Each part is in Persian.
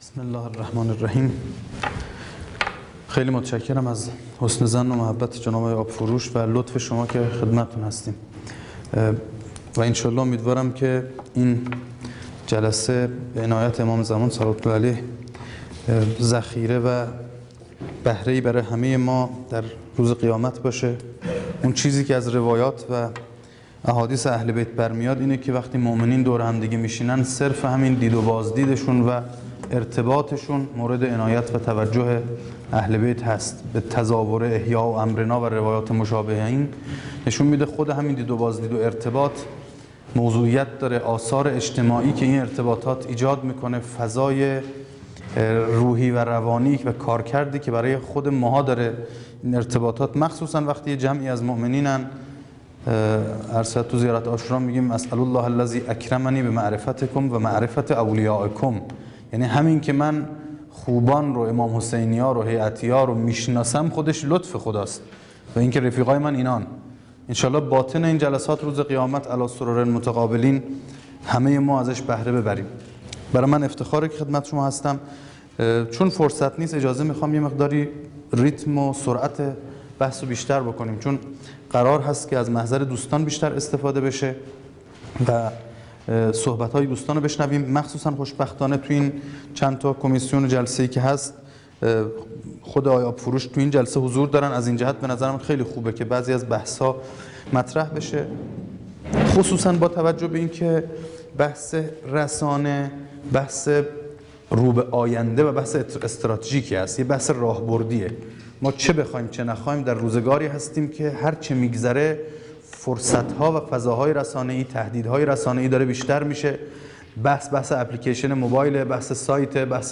بسم الله الرحمن الرحیم. خیلی متشکرم از حسن ظن و محبت جناب آقای آبفروش و لطف شما که خدمتتون هستیم و انشالله امیدوارم که این جلسه به عنایت امام زمان صلوات الله علیه ذخیره و بهره‌ای برای همه ما در روز قیامت باشه. اون چیزی که از روایات و احادیث اهل بیت برمیاد اینه که وقتی مؤمنین دور هم دیگه میشینن صرف همین دید و بازدیدشون و ارتباطشون مورد عنایت و توجه اهل بیت هست. به تزاور احیا و امرنا و روایات مشابه این نشون میده خود همین دید و بازدید و ارتباط موضوعیت داره، آثار اجتماعی که این ارتباطات ایجاد میکنه، فضای روحی و روانی و کارکردی که برای خود ماها داره این ارتباطات، مخصوصا وقتی جمعی از مؤمنینن. ارسلت تو زیارت عاشورا میگیم اسأل الله الذی اکرمنی به معرفتکم و معرفت اولیاءکم، یعنی همین که من خوبان رو، امام حسینیا رو، هیئتیا رو میشناسم خودش لطف خداست و اینکه رفیقای من اینان. انشالله باطن این جلسات روز قیامت علی سرور متقابلین همه ما ازش بهره ببریم. برای من افتخاره که خدمت شما هستم. چون فرصت نیست اجازه میخوام یه مقداری ریتم و سرعت بحث رو بیشتر بکنیم، چون قرار هست که از محضر دوستان بیشتر استفاده بشه و صحبت‌های دوستان رو بشنویم. مخصوصا خوشبختانه تو این چند تا کمیسیون و جلسه‌ای که هست خود آقای آبفروش تو این جلسه حضور دارن. از این جهت به نظرم خیلی خوبه که بعضی از بحث‌ها مطرح بشه، خصوصا با توجه به اینکه بحث رسانه بحث رو به آینده و بحث استراتژیکی است، یه بحث راهبردیه. ما چه بخوایم چه نخوایم در روزگاری هستیم که هر چه میگذره فرصت‌ها و فضاهای رسانه‌ای، تهدیدهای رسانه‌ای داره بیشتر میشه. بحث اپلیکیشن موبایل، بحث سایت، بحث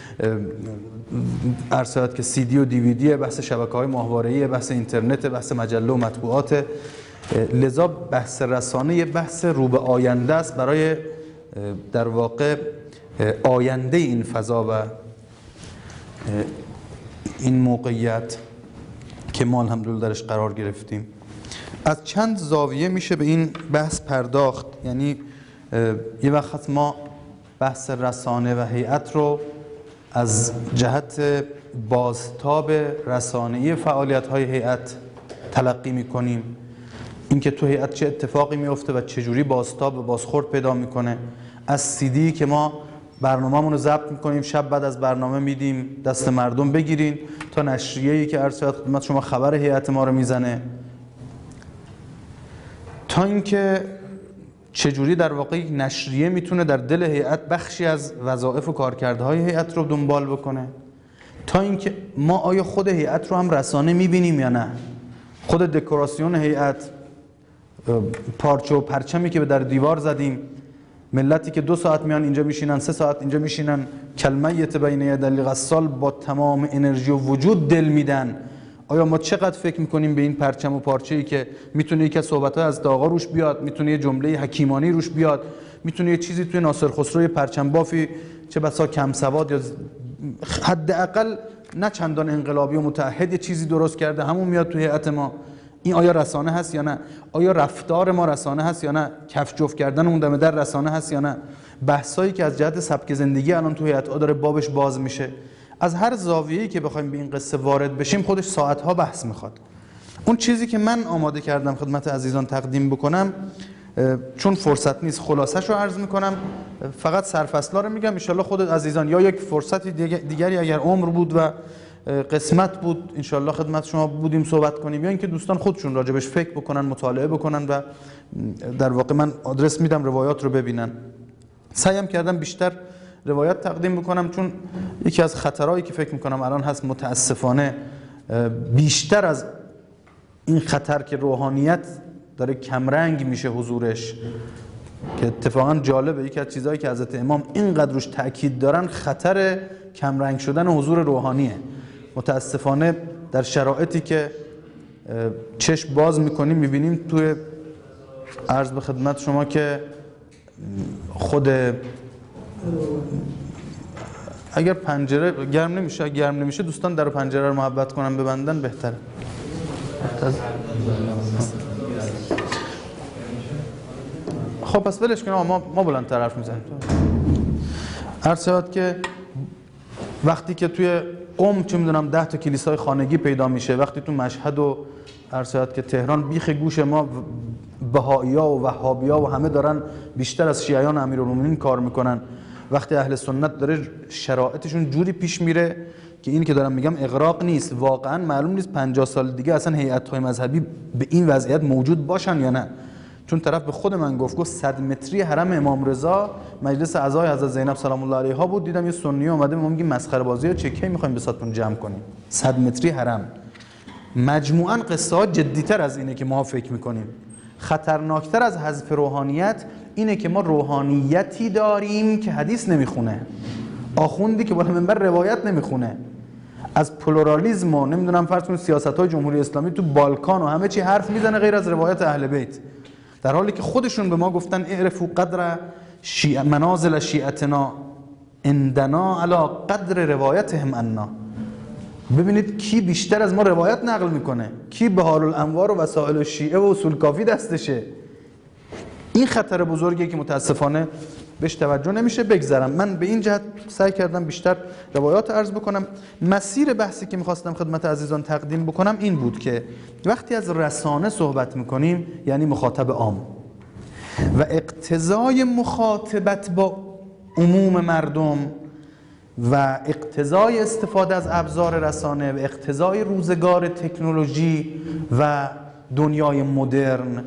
ارسالات که CD و DVD، بحث شبکه‌های ماهواره‌ای، بحث اینترنت، بحث مجله و مطبوعات. لذا بحث رسانه یه بحث رو به آینده است برای در واقع آینده این فضا و این موقعیت که ما الحمدلله درش قرار گرفتیم. از چند زاویه میشه به این بحث پرداخت. یعنی یه وقت ما بحث رسانه و هیئت رو از جهت بازتاب رسانه‌ای فعالیت‌های هیئت تلقی می‌کنیم، اینکه تو هیئت چه اتفاقی میفته و چه جوری بازتاب و بازخورد پیدا می‌کنه. از CD که ما برنامه‌مون رو ضبط می‌کنیم، شب بعد از برنامه میدیم دست مردم بگیرین، تا نشریه‌ای که ارشاد خدمت شما خبر هیئت ما رو میزنه، تا اینکه چجوری در واقع نشریه میتونه در دل هیئت بخشی از وظایف و کارکردهای هیئت رو دنبال بکنه، تا اینکه ما آیا خود هیئت رو هم رسانه میبینیم یا نه. خود دکوراسیون هیئت، پارچه و پرچمی که به در دیوار زدیم، ملتی که 2 ساعت میان اینجا میشینن، 3 ساعت اینجا میشینن، کلمیت بین یدی غسال با تمام انرژی و وجود دل میدن. آیا ما چقدر فکر میکنیم به این پرچم و پارچه‌ای که میتونه یک از صحبت‌ها از آقا روش بیاد، میتونه یه جمله حکیمانی روش بیاد، میتونه یه چیزی توی ناصر خسرو پرچم بافی چه بسا کم سواد یا حداقل نه چندان انقلابی و متعهد یه چیزی درست کرده همون میاد توی هیئت ما. این آیا رسانه هست یا نه؟ آیا رفتار ما رسانه هست یا نه؟ کف جفت کردن اون دم در رسانه هست یا نه؟ بحثایی که از جهت سبک زندگی الان توی هیئت داره بابش باز میشه. از هر زاویه‌ای که بخوایم به این قصه وارد بشیم خودش ساعت‌ها بحث میخواد. اون چیزی که من آماده کردم خدمت عزیزان تقدیم بکنم، چون فرصت نیست خلاصه‌شو عرض میکنم، فقط سرفصلا رو میگم. ان شاءالله خود عزیزان یا یک فرصتی دیگری اگر عمر بود و قسمت بود ان شاءالله خدمت شما بودیم صحبت کنیم، یا اینکه دوستان خودشون راجبش فکر بکنن، مطالعه بکنن و در واقع من آدرس میدم روایات رو ببینن. سعیم کردم بیشتر روایت تقدیم بکنم، چون یکی از خطرهایی که فکر میکنم الان هست متاسفانه بیشتر از این خطر که روحانیت داره کمرنگ میشه حضورش، که اتفاقا جالبه یکی از چیزهایی که حضرت امام اینقدر روش تاکید دارن خطر کمرنگ شدن حضور روحانیه. متاسفانه در شرایطی که چشم باز میکنیم میبینیم توی عرض به خدمت شما که خود اگر پنجره گرم نمیشه دوستان در پنجره رو محبت کنن ببندن بهتره. خب پس ولش کن، ما بلندتر حرف میزنیم. عرض شد که وقتی که توی قم چه میدونم 10 تا کلیسای خانگی پیدا میشه، وقتی تو مشهد و ارشاد که تهران بیخ گوش ما بهائی‌ها و وهابی‌ها و همه دارن بیشتر از شیعیان امیرالمومنین کار میکنن، وقتی اهل سنت داره شرایطشون جوری پیش میره که این که دارم میگم اغراق نیست، واقعا معلوم نیست 50 سال دیگه اصلا هیئت‌های مذهبی به این وضعیت موجود باشن یا نه. چون طرف به خود من گفت 100 متری حرم امام رضا مجلس اعضای حضرت زینب سلام الله علیها بود، دیدم یه سنی اومده به ما میگه مسخره بازی چه می‌خوایم بساطتون جمع کنیم. 100 متری حرم. مجموعاً قصه ها جدی‌تر از اینه که ما فکر می‌کنیم. خطرناکتر از حذف روحانیت اینه که ما روحانیتی داریم که حدیث نمیخونه، آخوندی که بالا منبر روایت نمیخونه، از پلورالیسم و نمیدونم فرض کنید سیاست‌های جمهوری اسلامی تو بالکان و همه چی حرف میزنه غیر از روایت اهل بیت، در حالی که خودشون به ما گفتن اعرفوا قدر منازل شیعتنا عندنا علی قدر روایتهم عنا. ببینید کی بیشتر از ما روایت نقل میکنه، کی بهار الانوار و وسائل الشیعه و اصول کافی دستشه. این خطر بزرگی که متاسفانه بهش توجه نمیشه. بگذرم من به این جهت سعی کردم بیشتر روایات عرض بکنم. مسیر بحثی که میخواستم خدمت عزیزان تقدیم بکنم این بود که وقتی از رسانه صحبت میکنیم یعنی مخاطب عام و اقتضای مخاطبت با عموم مردم و اقتضای استفاده از ابزار رسانه و اقتضای روزگار تکنولوژی و دنیای مدرن،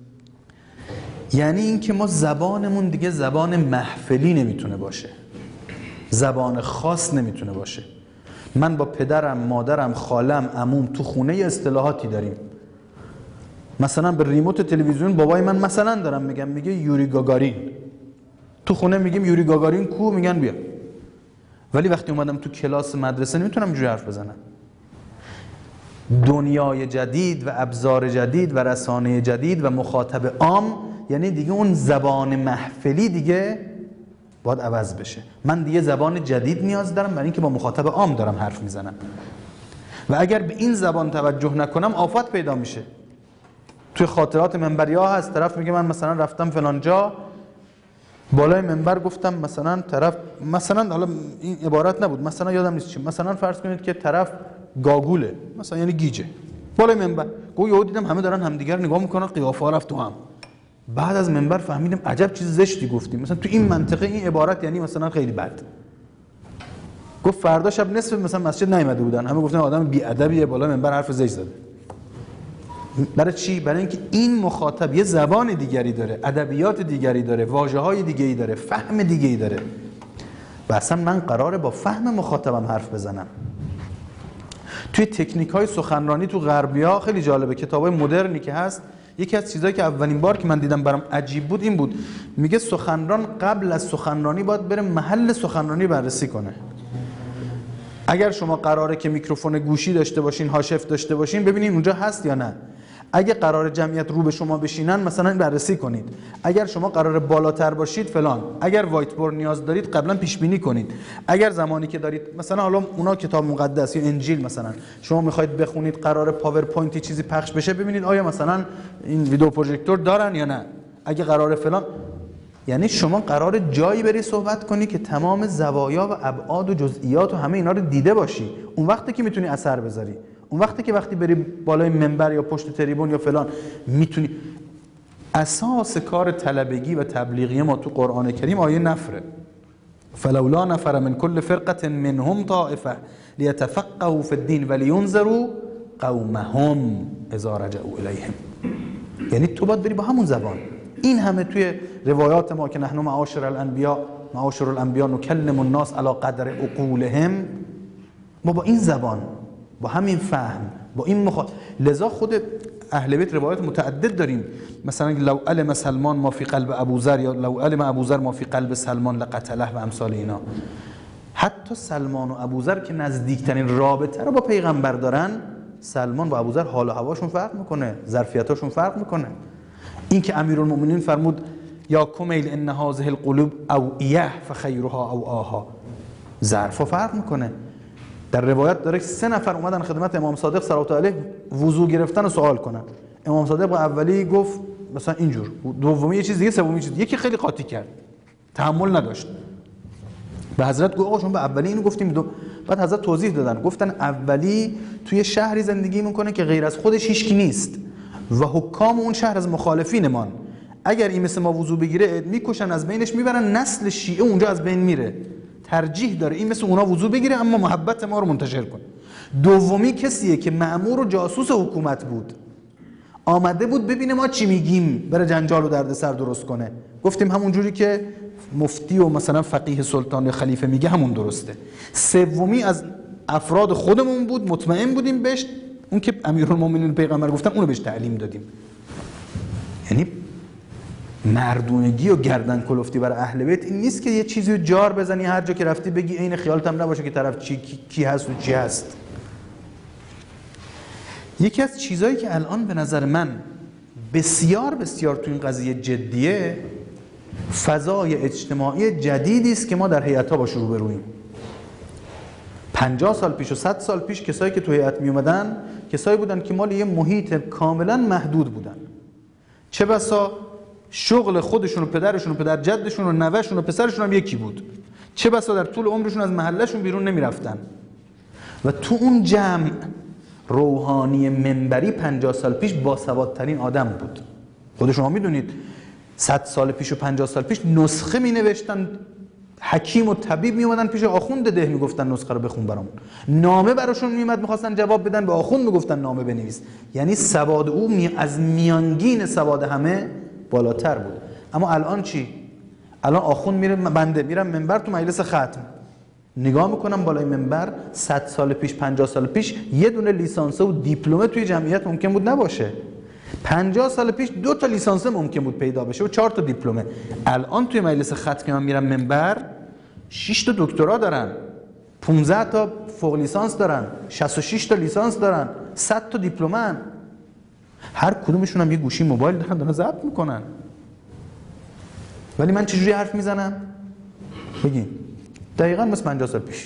یعنی اینکه ما زبانمون دیگه زبان محفلی نمیتونه باشه، زبان خاص نمیتونه باشه. من با پدرم، مادرم، خالم، عموم تو خونه اصطلاحاتی داریم. مثلا به ریموت تلویزیون بابای من مثلا دارم میگم، میگه یوری گاگارین. تو خونه میگیم یوری گاگارین کو، میگن بیا. ولی وقتی اومدم تو کلاس مدرسه نمیتونم اینجوری حرف بزنم. دنیای جدید و ابزار جدید و رسانه جدید و مخاطب عام، یعنی دیگه اون زبان محفلی دیگه باید عوض بشه. من دیگه زبان جدید نیاز دارم برای اینکه با مخاطب عام دارم حرف میزنم و اگر به این زبان توجه نکنم آفات پیدا میشه. توی خاطرات منبری ها هست، طرف میگه من مثلا رفتم فلان جا، بالای منبر گفتم مثلا طرف، مثلا حالا این عبارت نبود، مثلا یادم نیست چی، مثلا فرض کنید که طرف گاگوله، مثلا یعنی گیجه، بالای منبر گویا دیدم همه دارن همدیگر نگاه میکنن، قیافه ها رفت تو هم. بعد از منبر فهمیدم عجب چیز زشتی گفتیم، مثلا تو این منطقه این عبارت یعنی مثلا خیلی بد. گفت فردا شب نصف مثلا مسجد نیامده بودن، همه گفتن آدم بی ادبیه، بالای منبر حرف زشت زده. برای چی؟ برای اینکه این مخاطب یه زبان دیگری داره، ادبیات دیگری داره، واژه‌های دیگری داره، فهم دیگری داره. و اصلا من قراره با فهم مخاطبم حرف بزنم. توی تکنیک‌های سخنرانی تو غربی‌ها خیلی جالبه، کتابای مدرنی که هست، یکی از چیزایی که اولین بار که من دیدم برام عجیب بود این بود، میگه سخنران قبل از سخنرانی باید بره محل سخنرانی بررسی کنه. اگر شما قراره که میکروفون گوشی داشته باشین، هاشف داشته باشین، ببینین اونجا هست یا نه. اگه قرار جمعیت رو به شما بشینن مثلا بررسی کنید. اگر شما قرار بالاتر باشید فلان. اگر وایت بورد نیاز دارید قبلا پیش بینی کنید. اگر زمانی که دارید مثلا حالا اونا کتاب مقدس یا انجیل مثلا شما میخواید بخونید، قرار پاورپوینتی چیزی پخش بشه، ببینید آیا مثلا این ویدیو پروژکتور دارن یا نه. اگه قرار فلان، یعنی شما قرار جایی بری صحبت کنی که تمام زوایا و ابعاد و جزئیات و همه اینا رو دیده باشی. اون وقتی که میتونی اثر بذاری. اون وقتی که وقتی بری بالای منبر یا پشت تریبون یا فلان میتونی. اساس کار طلبگی و تبلیغی ما تو قرآن کریم آیه نفره. فلولا نفر من كل فرقة منهم طائفة ليتفقهوا في الدين ولينذروا قومهم اذا رجعوا الیهم. یعنی تو باید بری با همون زبان. این همه توی روایات ما که نحن معاشر الانبیا نکلم الناس علی قدر عقولهم، ما با این زبان، با همین فهم، با این لذا خود اهل بیت روایات متعدد داریم، مثلا لو علم سلمان ما فی قلب ابوذر یا لو علم ابوذر ما فی قلب سلمان لقتله و امثال اینا. حتی سلمان و ابوذر که نزدیکترین رابطه رو با پیغمبر دارن، سلمان با ابوذر حال و هواشون فرق میکنه، ظرفیتاشون فرق میکنه. این که امیرالمومنین فرمود یا کمیل ان هذه القلوب اوعیه فخیرها او آها، ظرفا فرق میکنه. در روایت داره 3 نفر اومدن خدمت امام صادق صلوات علیه وضو گرفتن و سوال کنن. امام صادق با اولی گفت مثلا اینجور، دومی یه چیز دیگه، سومی چیز، یکی خیلی قاطی کرد، تحمل نداشت. به حضرت گفت آقا شما به اولی اینو گفتیم بعد حضرت توضیح دادن، گفتن اولی توی شهری زندگی میکنه که غیر از خودش هیچکی نیست و حکام اون شهر از مخالفینمان، اگر این مثل ما وضو بگیره میکشن، از بینش میبرن، نسل شیعه اونجا از بین میره. ترجیح داره این مثل اونا وضو بگیره اما محبت ما رو منتشر کنه. دومی کسیه که مأمور و جاسوس حکومت بود، آمده بود ببینه ما چی میگیم، بره جنجال و دردسر درست کنه. گفتیم همون جوری که مفتی و مثلا فقیه سلطان یا خلیفه میگه همون درسته. سومی از افراد خودمون بود، مطمئن بودیم بهش، اون که امیرالمومنین پیغمبر گفتن اونو بهش تعلیم دادیم. یعنی مردونگی و گردن کلفتی برای اهل بیت این نیست که یه چیزی رو جار بزنی هر جا که رفتی بگی عین خیالت هم نباشه که طرف کی هست و چی هست. یکی از چیزایی که الان به نظر من بسیار بسیار تو این قضیه جدیه، فضای اجتماعی جدیدی است که ما در هیئت‌ها باش روبرویم. 50 سال پیش و 100 سال پیش کسایی که تو هیئت می اومدن کسایی بودن که مال یه محیط کاملا محدود بودن. چه بسا شغل خودشون و پدرشون و پدر جدشون و نوهشون و پسرشون هم یکی بود. چه بسا در طول عمرشون از محلهشون بیرون نمی رفتن. و تو اون جمع روحانی منبری 50 سال پیش باسوادترین آدم بود. خود شما میدونید 100 سال پیش و 50 سال پیش نسخه می نوشتن، حکیم و طبیب می اومدن پیش آخوند ده می گفتن نسخه رو بخون برامون. نامه براشون می اومد می‌خواستن جواب بدن، به آخوند می گفتن نامه بنویس. یعنی سواد او از میانگین سواد همه بالاتر بود. اما الان چی؟ الان آخوند میره، بنده میرم منبر تو مجلس ختم نگاه میکنم بالای منبر 100 سال پیش 50 سال پیش یه دونه لیسانسه و دیپلمه توی جمعیت ممکن بود نباشه. 50 سال پیش 2 تا لیسانسه ممکن بود پیدا بشه و 4 تا دیپلمه. الان توی مجلس ختم که من میرم منبر 6 تا دکترا دارن، 15 تا فوق لیسانس دارن، 66 تا لیسانس دارن، 100 تا دیپلمن. هر کدومشون هم یه گوشی موبایل دارن ضبط میکنن. ولی من چجوری حرف میزنم؟ بگین. دقیقاً مثل 50 سال پیش.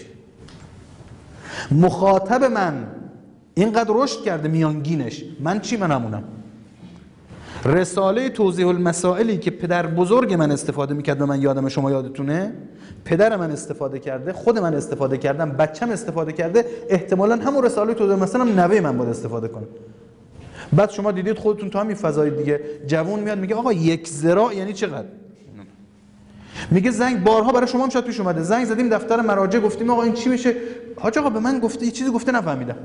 مخاطب من اینقدر رشد کرده میانگینش، من چی؟ من همونم. رساله توضیح المسائلی که پدر بزرگ من استفاده میکرد و من یادم، شما یادتونه؟ پدر من استفاده کرده، خود من استفاده کردم، بچم استفاده کرده، احتمالاً همون رساله توضیح المسائل هم نوه من باید استفاده کنه. بعد شما دیدید خودتون تو همین فضای دیگه جوون میاد میگه آقا 1 ذراع یعنی چقدر؟ میگه زنگ بارها برای شما هم شاید پیش اومده، زنگ زدیم دفتر مراجع گفتیم آقا این چی میشه؟ حاج آقا به من گفته یه چیزی گفته نفهمیدم.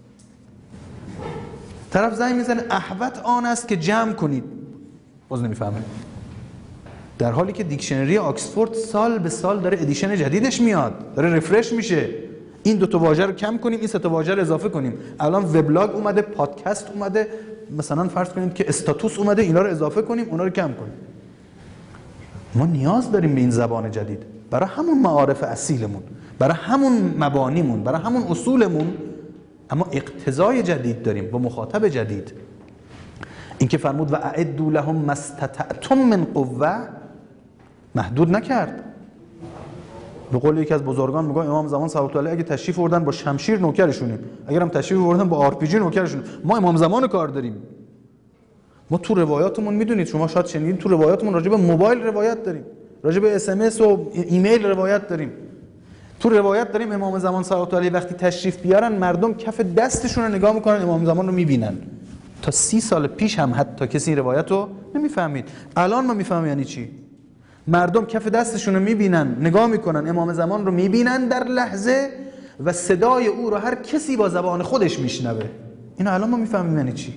طرف زنگ میزنه احوط آن است که جمع کنید، باز نمیفهمه. در حالی که دیکشنری آکسفورد سال به سال داره ادیشن جدیدش میاد، داره رفرش میشه. این 2 تا واژه رو کم کنیم، این 3 تا واژه رو اضافه کنیم. الان وبلاگ اومده، پادکست اومده، مثلا فرض کنید که استاتوس اومده، اینا رو اضافه کنیم، اونا رو کم کنیم. ما نیاز داریم به این زبان جدید برای همون معارف اصیلمون، برای همون مبانیمون، برای همون اصولمون، اما اقتضای جدید داریم با مخاطب جدید. این که فرمود و اعدوا لهم ما استطعتم من قوه، محدود نکرد. به قول یکی از بزرگان میگه امام زمان صلوات الله اگه تشریف آوردن با شمشیر نوکرشونیم، اگر هم تشریف آوردن با آر پی جی نوکرشونیم. ما امام زمان کار داریم. ما تو روایاتمون میدونید، شما شاید شنیدید، تو روایاتمون راجع به موبایل روایت داریم، راجع به اس ام اس و ایمیل روایت داریم. تو روایت داریم امام زمان صلوات الله وقتی تشریف بیارن مردم کف دستشون رو نگاه میکنن، امام زمان رو میبینن. تا 30 سال پیش هم حتی کسی این روایت رو نمیفهمید. الان ما میفهمیم یعنی چی. مردم کف دستشون رو میبینن، نگاه میکنن، امام زمان رو میبینن در لحظه و صدای او رو هر کسی با زبان خودش میشنوه. اینو الان ما میفهمیم یعنی چی.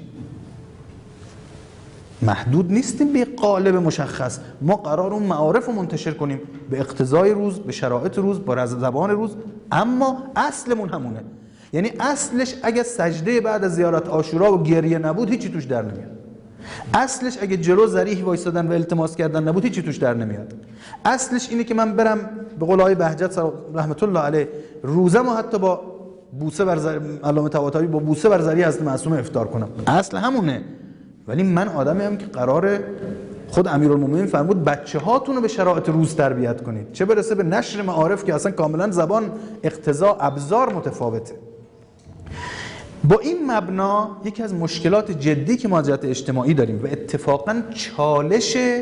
محدود نیستیم به قالب مشخص، ما قرار اون معارف رو منتشر کنیم به اقتضای روز، به شرایط روز، با زبان روز، اما اصلمون همونه. یعنی اصلش اگه سجده بعد از زیارت عاشورا و گریه نبود هیچی توش در نمیاد. اصلش اگه جلو ذریح وایسادن و التماس کردن نبود هیچی توش در نمیاد. اصلش اینه که من برم به قول آقای بهجت رحمت الله علیه روزمو حتی با بوسه بر علامه طباطبایی با بوسه بر ذریح حضرت معصومه افطار کنم. اصل همونه. ولی من آدمی هم که قراره، خود امیرالمومنین فرمود بچه هاتون رو به شرایط روز تربیت کنید، چه برسه به نشر معارف که اصلا کاملا زبان اقتضا ابزار متفاوته. با این مبنا یکی از مشکلات جدی که ما جهت اجتماعی داریم و اتفاقا چالش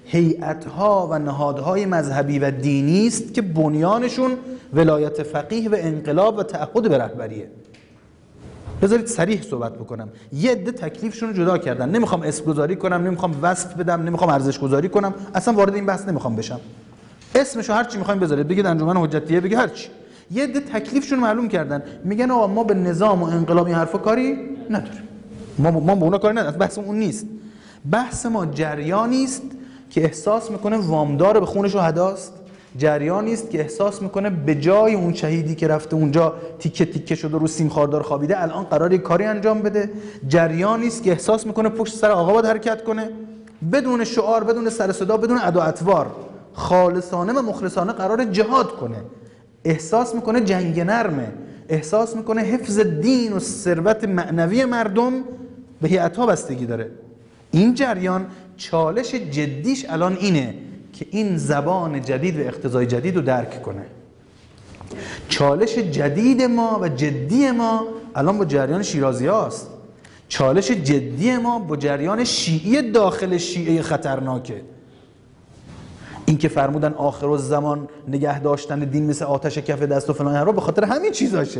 هیئت‌ها و نهادهای مذهبی و دینی است که بنیانشون ولایت فقیه و انقلاب و تعهد به رهبریه. بذارید صریح صحبت بکنم. یه عده تکلیفشون رو جدا کردن. نمیخوام اسم گذاری کنم، نمیخوام وصف بدم، نمیخوام ارزش گذاری کنم، اصلا وارد این بحث نمیخوام بشم. اسمشو هر چی میخوایم بذارید، بگید انجمن حجتیه، بگید هر چی. یه عده تکلیفشون معلوم کردن، میگن آقا ما به نظام و انقلاب این حرفا کاری نداریم. ما به اونا کاری نداریم. بحث اون نیست. بحث ما جریانی است که احساس میکنه وامدار به خونش و هداست. جریانی است که احساس میکنه به جای اون شهیدی که رفته اونجا تیکه تیکه شده رو سیم خاردار خوابیده، الان قراره کاری انجام بده. جریانی است که احساس میکنه پشت سر آقا باید حرکت کنه، بدون شعار، بدون سر صدا، بدون ادا اطوار، خالصانه و مخلصانه قراره جهاد کنه. احساس میکنه جنگ نرمه، احساس میکنه حفظ دین و ثروت معنوی مردم به هیئت‌ها بستگی داره. این جریان چالش جدیش الان اینه که این زبان جدید و اقتضای جدید رو درک کنه. چالش جدید ما و جدی ما الان با جریان شیرازی هاست. چالش جدی ما با جریان شیعی داخل شیعه خطرناکه. این که فرمودن آخرالزمان نگه داشتن دین مثل آتش کف دست و فلان رو به خاطر همین چیزاشه.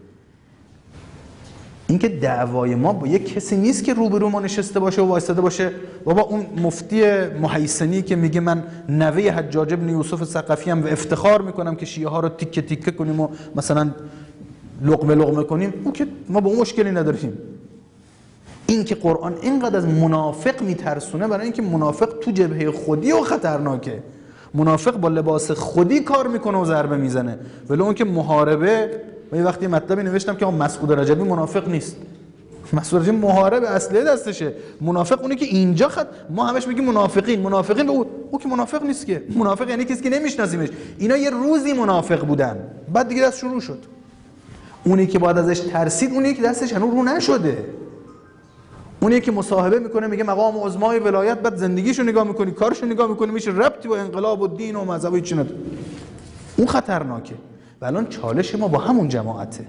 این که دعوای ما با یک کسی نیست که روبرو ما نشسته باشه و وایساده باشه بابا اون مفتی محیصنی که میگه من نوه حجاج بن یوسف ثقفی ام و افتخار میکنم که شیعه ها رو تیکه تیکه کنیم و مثلا لقمه کنیم، اون که ما با اون مشکلی نداریم. این که قرآن اینقدر از منافق میترسونه برای اینکه منافق تو جبهه خودی و خطرناکه. منافق با لباس خودی کار میکنه و ضربه میزنه، ولی اون که محاربه. و یه وقتی مطلبی نوشتم که مسعود رجبی منافق نیست. مسعود رجبی محارب اصلی دستشه. منافق اونه که اینجا ما همش میگیم منافقین به او که منافق نیست که. منافق یعنی کسی که نمیشناسیمش. اینا یه روزی منافق بودن، بعد دیگه دست شروع شد. اونی که باید ازش ترسید اونی که دستش هنوز رو نشده. اونی که مصاحبه میکنه میگه مقام عظمای ولایت، بعد زندگیشو نگاه میکنی، کارشو نگاه میکنی، میشه ربطی با انقلاب و دین و مذهب و هیچ چیزی نداره. اون خطرناکه. و الان چالش ما با همون جماعته.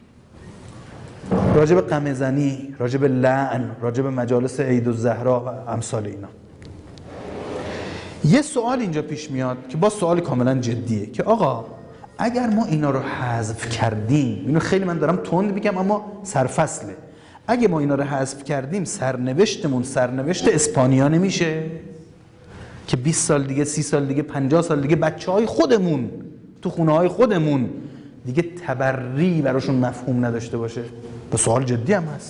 راجب قمه‌زنی، راجب لعن، راجب مجالس عید الزهرا و امثال اینا. یه سوال اینجا پیش میاد که با سوال کاملا جدیه که آقا اگر ما اینا رو حذف کردیم، اینو خیلی من دارم تند میگم اما سرفصله، اگه ما اینا رو حذف کردیم سرنوشتمون سرنوشت اسپانیا نمیشه که 20 سال دیگه، 30 سال دیگه، 50 سال دیگه بچهای خودمون تو خونه‌های خودمون دیگه تبری براشون مفهوم نداشته باشه؟ به سوال جدی هم هست.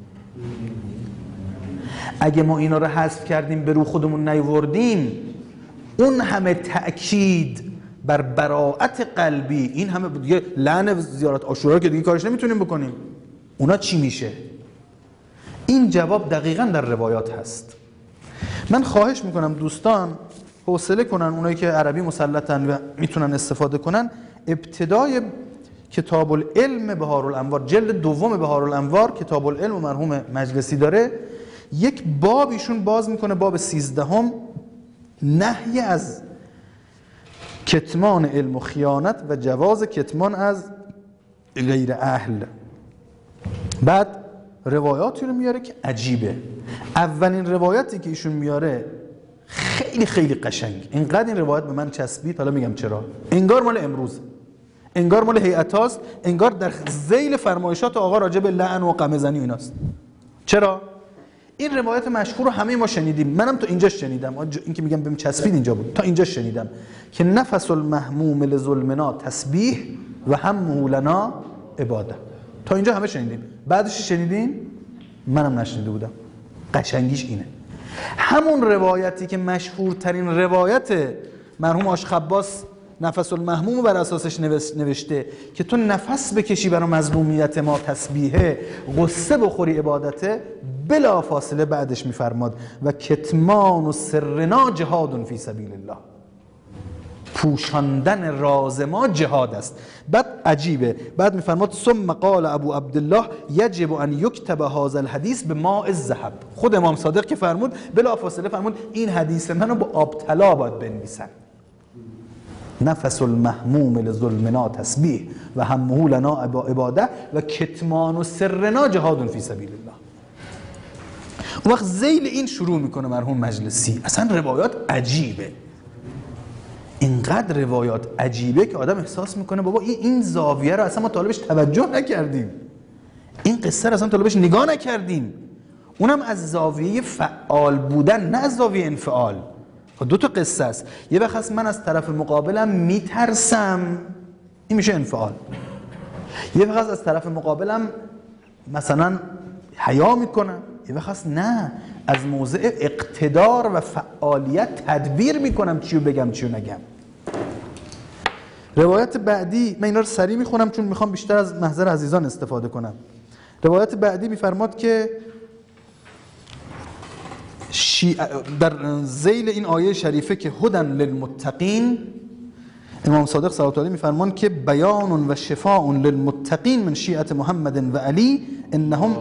اگه ما اینا رو حذف کردیم به رو خودمون نیوردیم، اون همه تأکید بر براءت قلبی، این همه دیگه لعن زیارت عاشورا که دیگه کارش نمیتونیم بکنیم، اونا چی میشه؟ این جواب دقیقاً در روایات هست. من خواهش میکنم دوستان حوصله کنن، اونایی که عربی مسلطن و میتونن استفاده کنن، ابتدای کتاب العلم بهارالانوار، جلد دوم بهارالانوار، کتاب العلم مرحوم مجلسی داره، یک باب ایشون باز میکنه، باب 13، نهی از کتمان علم و خیانت و جواز کتمان از غیر اهل. بعد روایاتی رو میاره که عجیبه. اولین روایتی که ایشون میاره خیلی خیلی قشنگ، اینقدر این روایت به من چسبید، حالا میگم چرا. انگار مال امروز، انگار مال هیئت هاست، انگار در ذیل فرمایشات آقا راجع به لعن و قمه‌زنی و ایناست. چرا؟ این روایت مشهور رو همه ما شنیدیم، منم تا اینجا شنیدم، این که میگم بهم چسبید اینجا بود، تا اینجا شنیدم که نفس المحموم لظلمنا تسبیح و همه لنا عباده. تا اینجا همه شنیدیم. بعدش شنیدین؟ منم نشنیده بودم. قشنگیش اینه. همون روایتی که مشهورترین روایت مرحوم آشخباس نفس المحموم بر اساسش نوشته که تو نفس بکشی برای مظلومیت ما تسبیحه، غصه بخوری عبادته، بلا فاصله بعدش میفرماد و کتمان و سرنا جهاد فی سبیل الله، پوشاندن راز ما جهاد است. بعد عجیبه، بعد میفرماد ثم قال ابو عبدالله یجب ان یکتب هذا الحدیث بماء الذهب. خود امام صادق که فرمود بلا فاصله فرمود این حدیث منو با آب طلا باید بنویسن. نفس المحموم لظلمنا تسبیح و همه لنا عباده و کتمان و سرنا جهاد فی سبیل الله. اون وقت ذیل این شروع میکنه مرحوم مجلسی. اصلا روایات عجیبه، اینقدر روایات عجیبه که آدم احساس میکنه بابا این زاویه رو اصلا ما طالبش توجه نکردیم، این قصه رو اصلا طالبش نگاه نکردیم، اونم از زاویه فعال بودن نه از زاویه انفعال. دو تا قصه است، یه وقت من از طرف مقابلم میترسم، این میشه انفعال. یه وقت از طرف مقابلم مثلا حیا میکنم، یه وقت نه، از موضع اقتدار و فعالیت تدبیر میکنم چیو بگم چیو نگم. روایت بعدی، من اینا رو سریع میخونم چون میخوام بیشتر از محضر عزیزان استفاده کنم. روایت بعدی میفرماد که در ذیل این آیه شریفه که هدن للمتقین، امام صادق صلوات الله میفرمان که بیان و شفاء للمتقین من شیعة محمد و علی انهم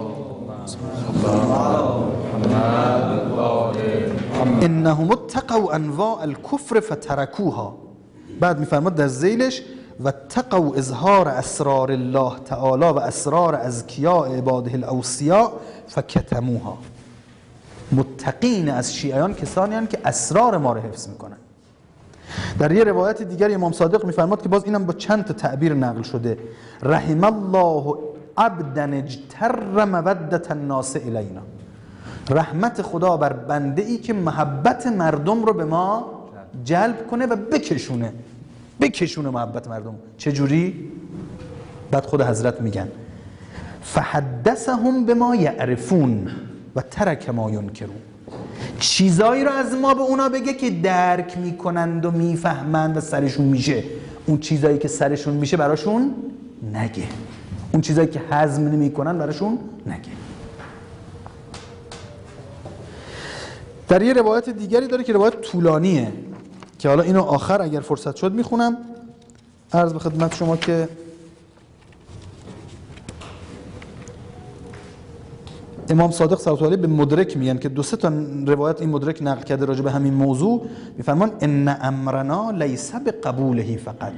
اتقوا انواع الكفر فترکوها. بعد میفرماد در ذیلش و اتقوا اظهار اسرار الله تعالی و اسرار اذکیاء عباده الاوصیاء فکتموها. متقین از شیعیان کسانی هستند که اسرار ما رو حفظ میکنن. در یه روایت دیگر امام صادق میفرماد که باز اینم با چند تا تعبیر نقل شده، رحم الله عبدا اجتر مودة الناس الینا. رحمت خدا بر بنده ای که محبت مردم رو به ما جلب کنه و بکشونه محبت مردم. چجوری؟ بعد خود حضرت میگن فحدثهم بما یعرفون و ترک ما ینکرون. چیزایی رو از ما به اونا بگه که درک میکنند و میفهمند و سرشون میشه. اون چیزایی که سرشون میشه براشون نگه، اون چیزایی که هضم نمیکنن براشون نگه. در یه روایت دیگری داره که روایت طولانیه که حالا اینو آخر اگر فرصت شد میخونم. عرض به خدمت شما که امام صادق صلوات الله علیه به مدرک میگن که دو سه تا روایت این مدرک نقل کرده راجع به همین موضوع. میفرمان ان امرنا لیس بقبوله فقط،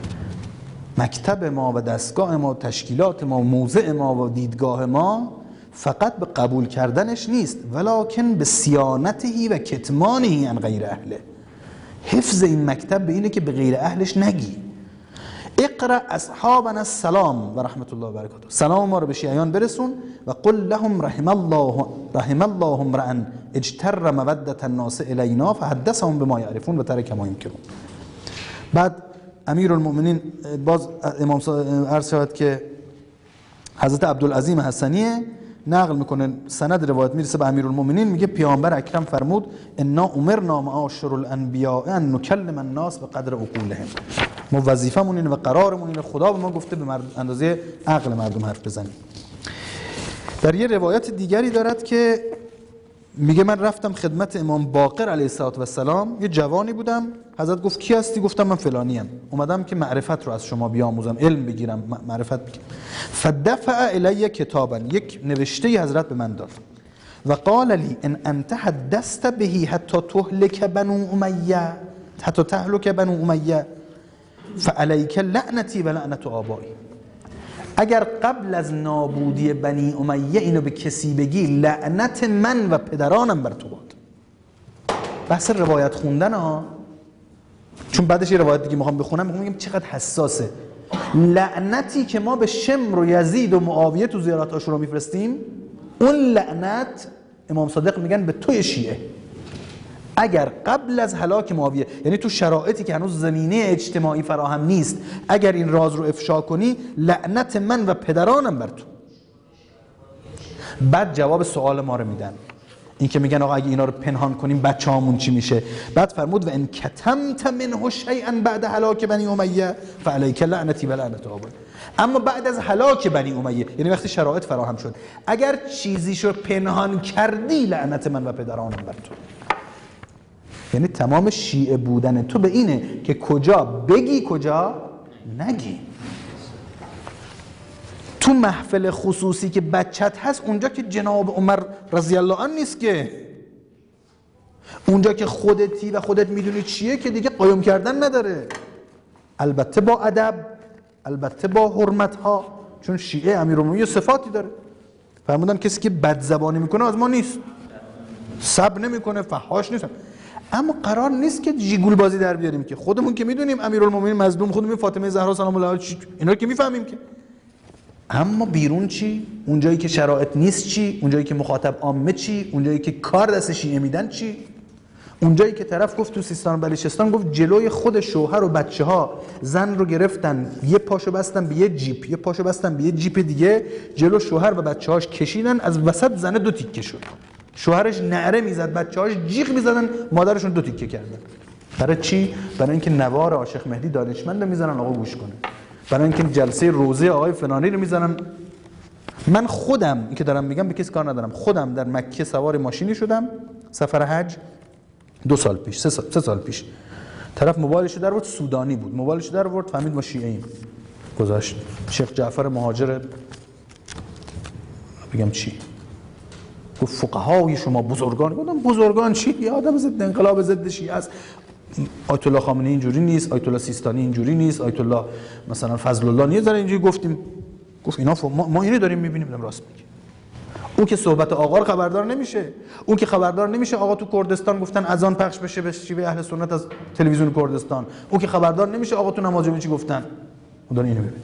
مکتب ما و دستگاه ما و تشکیلات ما و موضع ما و دیدگاه ما فقط به قبول کردنش نیست، ولکن به صیانته و کتمانه عن غیر اهله. حفظ این مکتب به اینه که به غیر اهلش نگی. اقرأ اصحابنا السلام و رحمت الله و برکاته، سلام ما رو به شیعیان برسون و قل لهم رحم الله امرأ اجتر مودة الناس الینا فحدثهم بما یعرفون و ترک ما ینکرون. بعد امیرالمؤمنین باز امام عرض شود که حضرت عبدالعظیم حسنیه نقل میکنه، سند روایت میرسه به امیرالمؤمنین، میگه پیامبر اکرم فرمود انا امرنا معاشر الانبیاء ان نکلم الناس به قدر عقولهم. ما وظیفمون اینه و قرارمون اینه، خدا به ما گفته به اندازه عقل مردم حرف بزنیم. در یه روایت دیگری دارد که میگه من رفتم خدمت امام باقر علیه السلام، یه جوانی بودم، حضرت گفت کی هستی؟ گفتم من فلانیم، اومدم که معرفت رو از شما بیاموزم، علم بگیرم، معرفت بگیرم. فدفع الی کتابا، یک نوشته حضرت به من داد و قال لی ان انت حدثت به حتی تهلك بنو امیه، حتی تهلك بنو امیه فعلیک لعنتی و لعنت آبایی. اگر قبل از نابودی بنی امیه اینو به کسی بگی لعنت من و پدرانم بر تو باد. بحث روایت خوندن ها، چون بعدش یه روایت دیگه میخوام بخونم، میگم چقدر حساسه. لعنتی که ما به شمر و یزید و معاویه تو زیارت عاشورا میفرستیم، اون لعنت امام صادق میگن به توی شیعه. اگر قبل از هلاک معاویه، یعنی تو شرایطی که هنوز زمینه اجتماعی فراهم نیست، اگر این راز رو افشا کنی لعنت من و پدرانم بر تو. بعد جواب سوال ما رو میدن، این که میگن آقا اگه اینا رو پنهان کنیم بچه‌هامون چی میشه؟ بعد فرمود و ان کتمت منه شیئا بعد هلاک بنی امیه فعلیک لعنتی و لعنت آبایی. اما بعد از هلاک بنی امیه، یعنی وقتی شرایط فراهم شد، اگر چیزیشو پنهان کردی لعنت من و پدرانم بر تو. یعنی تمام شیعه بودن تو به اینه که کجا بگی کجا نگی. تو محفل خصوصی که بچت هست، اونجا که جناب عمر رضی الله عنه نیست، که اونجا که خودتی و خودت میدونی چیه که دیگه قایم کردن نداره. البته با ادب، البته با حرمت ها، چون شیعه امیرالمومنین صفاتی داره. فرمودن کسی که بد زبانی میکنه از ما نیست. صبر نمیکنه، فحاش نیست. اما قرار نیست که جیگول بازی در بیاریم که خودمون که میدونیم امیرالمومنین مظلوم، خودمون فاطمه زهرا سلام الله علیها اینا که میفهمیم که. اما بیرون چی؟ اونجایی که شرایط نیست چی؟ اونجایی که مخاطب عامه چی؟ اونجایی که کار دست شیعه میدن چی؟ اونجایی که طرف گفت تو سیستان و بلوچستان گفت جلوی خود شوهر و بچه‌ها زن رو گرفتن، یه پاشو بستن به یه جیپ، یه پاشو بستن به یه جیپ دیگه، جلو شوهر و بچه‌هاش کشیدن، از وسط زن 2 تیکه شد. شوهرش نعره میزد، بچه‌هاش جیغ میزدن، مادرشون 2 تیکه کردن. برای چی؟ برای اینکه نوار عاشق مهدی دانشمند رو میزنن آقا گوش کنه. برای اینکه جلسه روزه آقای فلانی رو میزنن. من خودم این که دارم میگم به کسی کار ندارم، خودم در مکه سوار ماشینی شدم سفر حج 2 سال پیش، 3 سال پیش. طرف موبایلش در آورد، سودانی بود، موبایلش در آورد فهمید ما شیعه ایم، گذاشت شیخ جعفر مهاجر، بگم چی؟ گفت فقهای شما بزرگان. گفتم بزرگان چی؟ یه آدم ضد انقلاب ضد شیعه است. آیت الله خامنه‌ای اینجوری نیست، آیت الله سیستانی اینجوری نیست، آیت الله مثلا فضل الله نیست. اینجوری گفتیم. گفت اینا ما اینو داریم میبینیم. راست میگه. اون که صحبت آقا رو خبردار نمیشه، اون که خبردار نمیشه آقا تو کردستان گفتن اذان پخش بشه به شیوه اهل سنت از تلویزیون کردستان، اون که خبردار نمیشه آقا تو نماز جمعه چی گفتن. اون اینو ببین.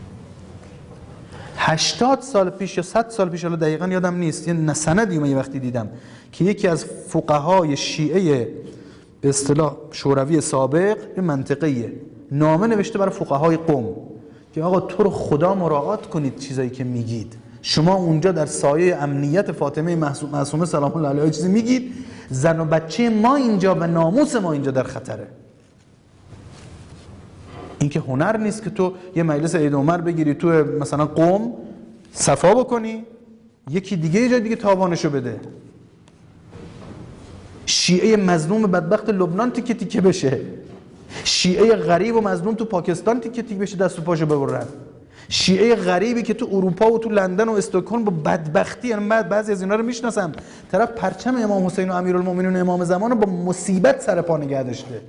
80 سال پیش یا 100 سال پیش، حالا دقیقاً یادم نیست، یه سندی من یه وقتی دیدم که یکی از فقهای شیعه به اصطلاح شوروی سابق یه منطقه‌ای نامه نوشته برای فقهای قم که آقا تو رو خدا مراعات کنید چیزایی که میگید. شما اونجا در سایه امنیت فاطمه معصومه سلام الله علیها چیزی میگید، زن و بچه ما اینجا و ناموس ما اینجا در خطره. این که هنر نیست که تو یه مجلس عید عمر بگیری تو مثلا قم صفا بکنی، یکی دیگه یه جای دیگه تاوانشو بده. شیعه مظلوم بدبخت لبنان تیکه تیکه بشه، شیعه غریب و مظلوم تو پاکستان تیکه تیکه بشه، دست و پاشو ببرن. شیعه غریبی که تو اروپا و تو لندن و استکهلم با بدبختی، یعنی بعضی از اینا رو میشناسم، طرف پرچم امام حسین و امیرالمومنین و امام زمان رو با مصیبت سر پا نگه داشته،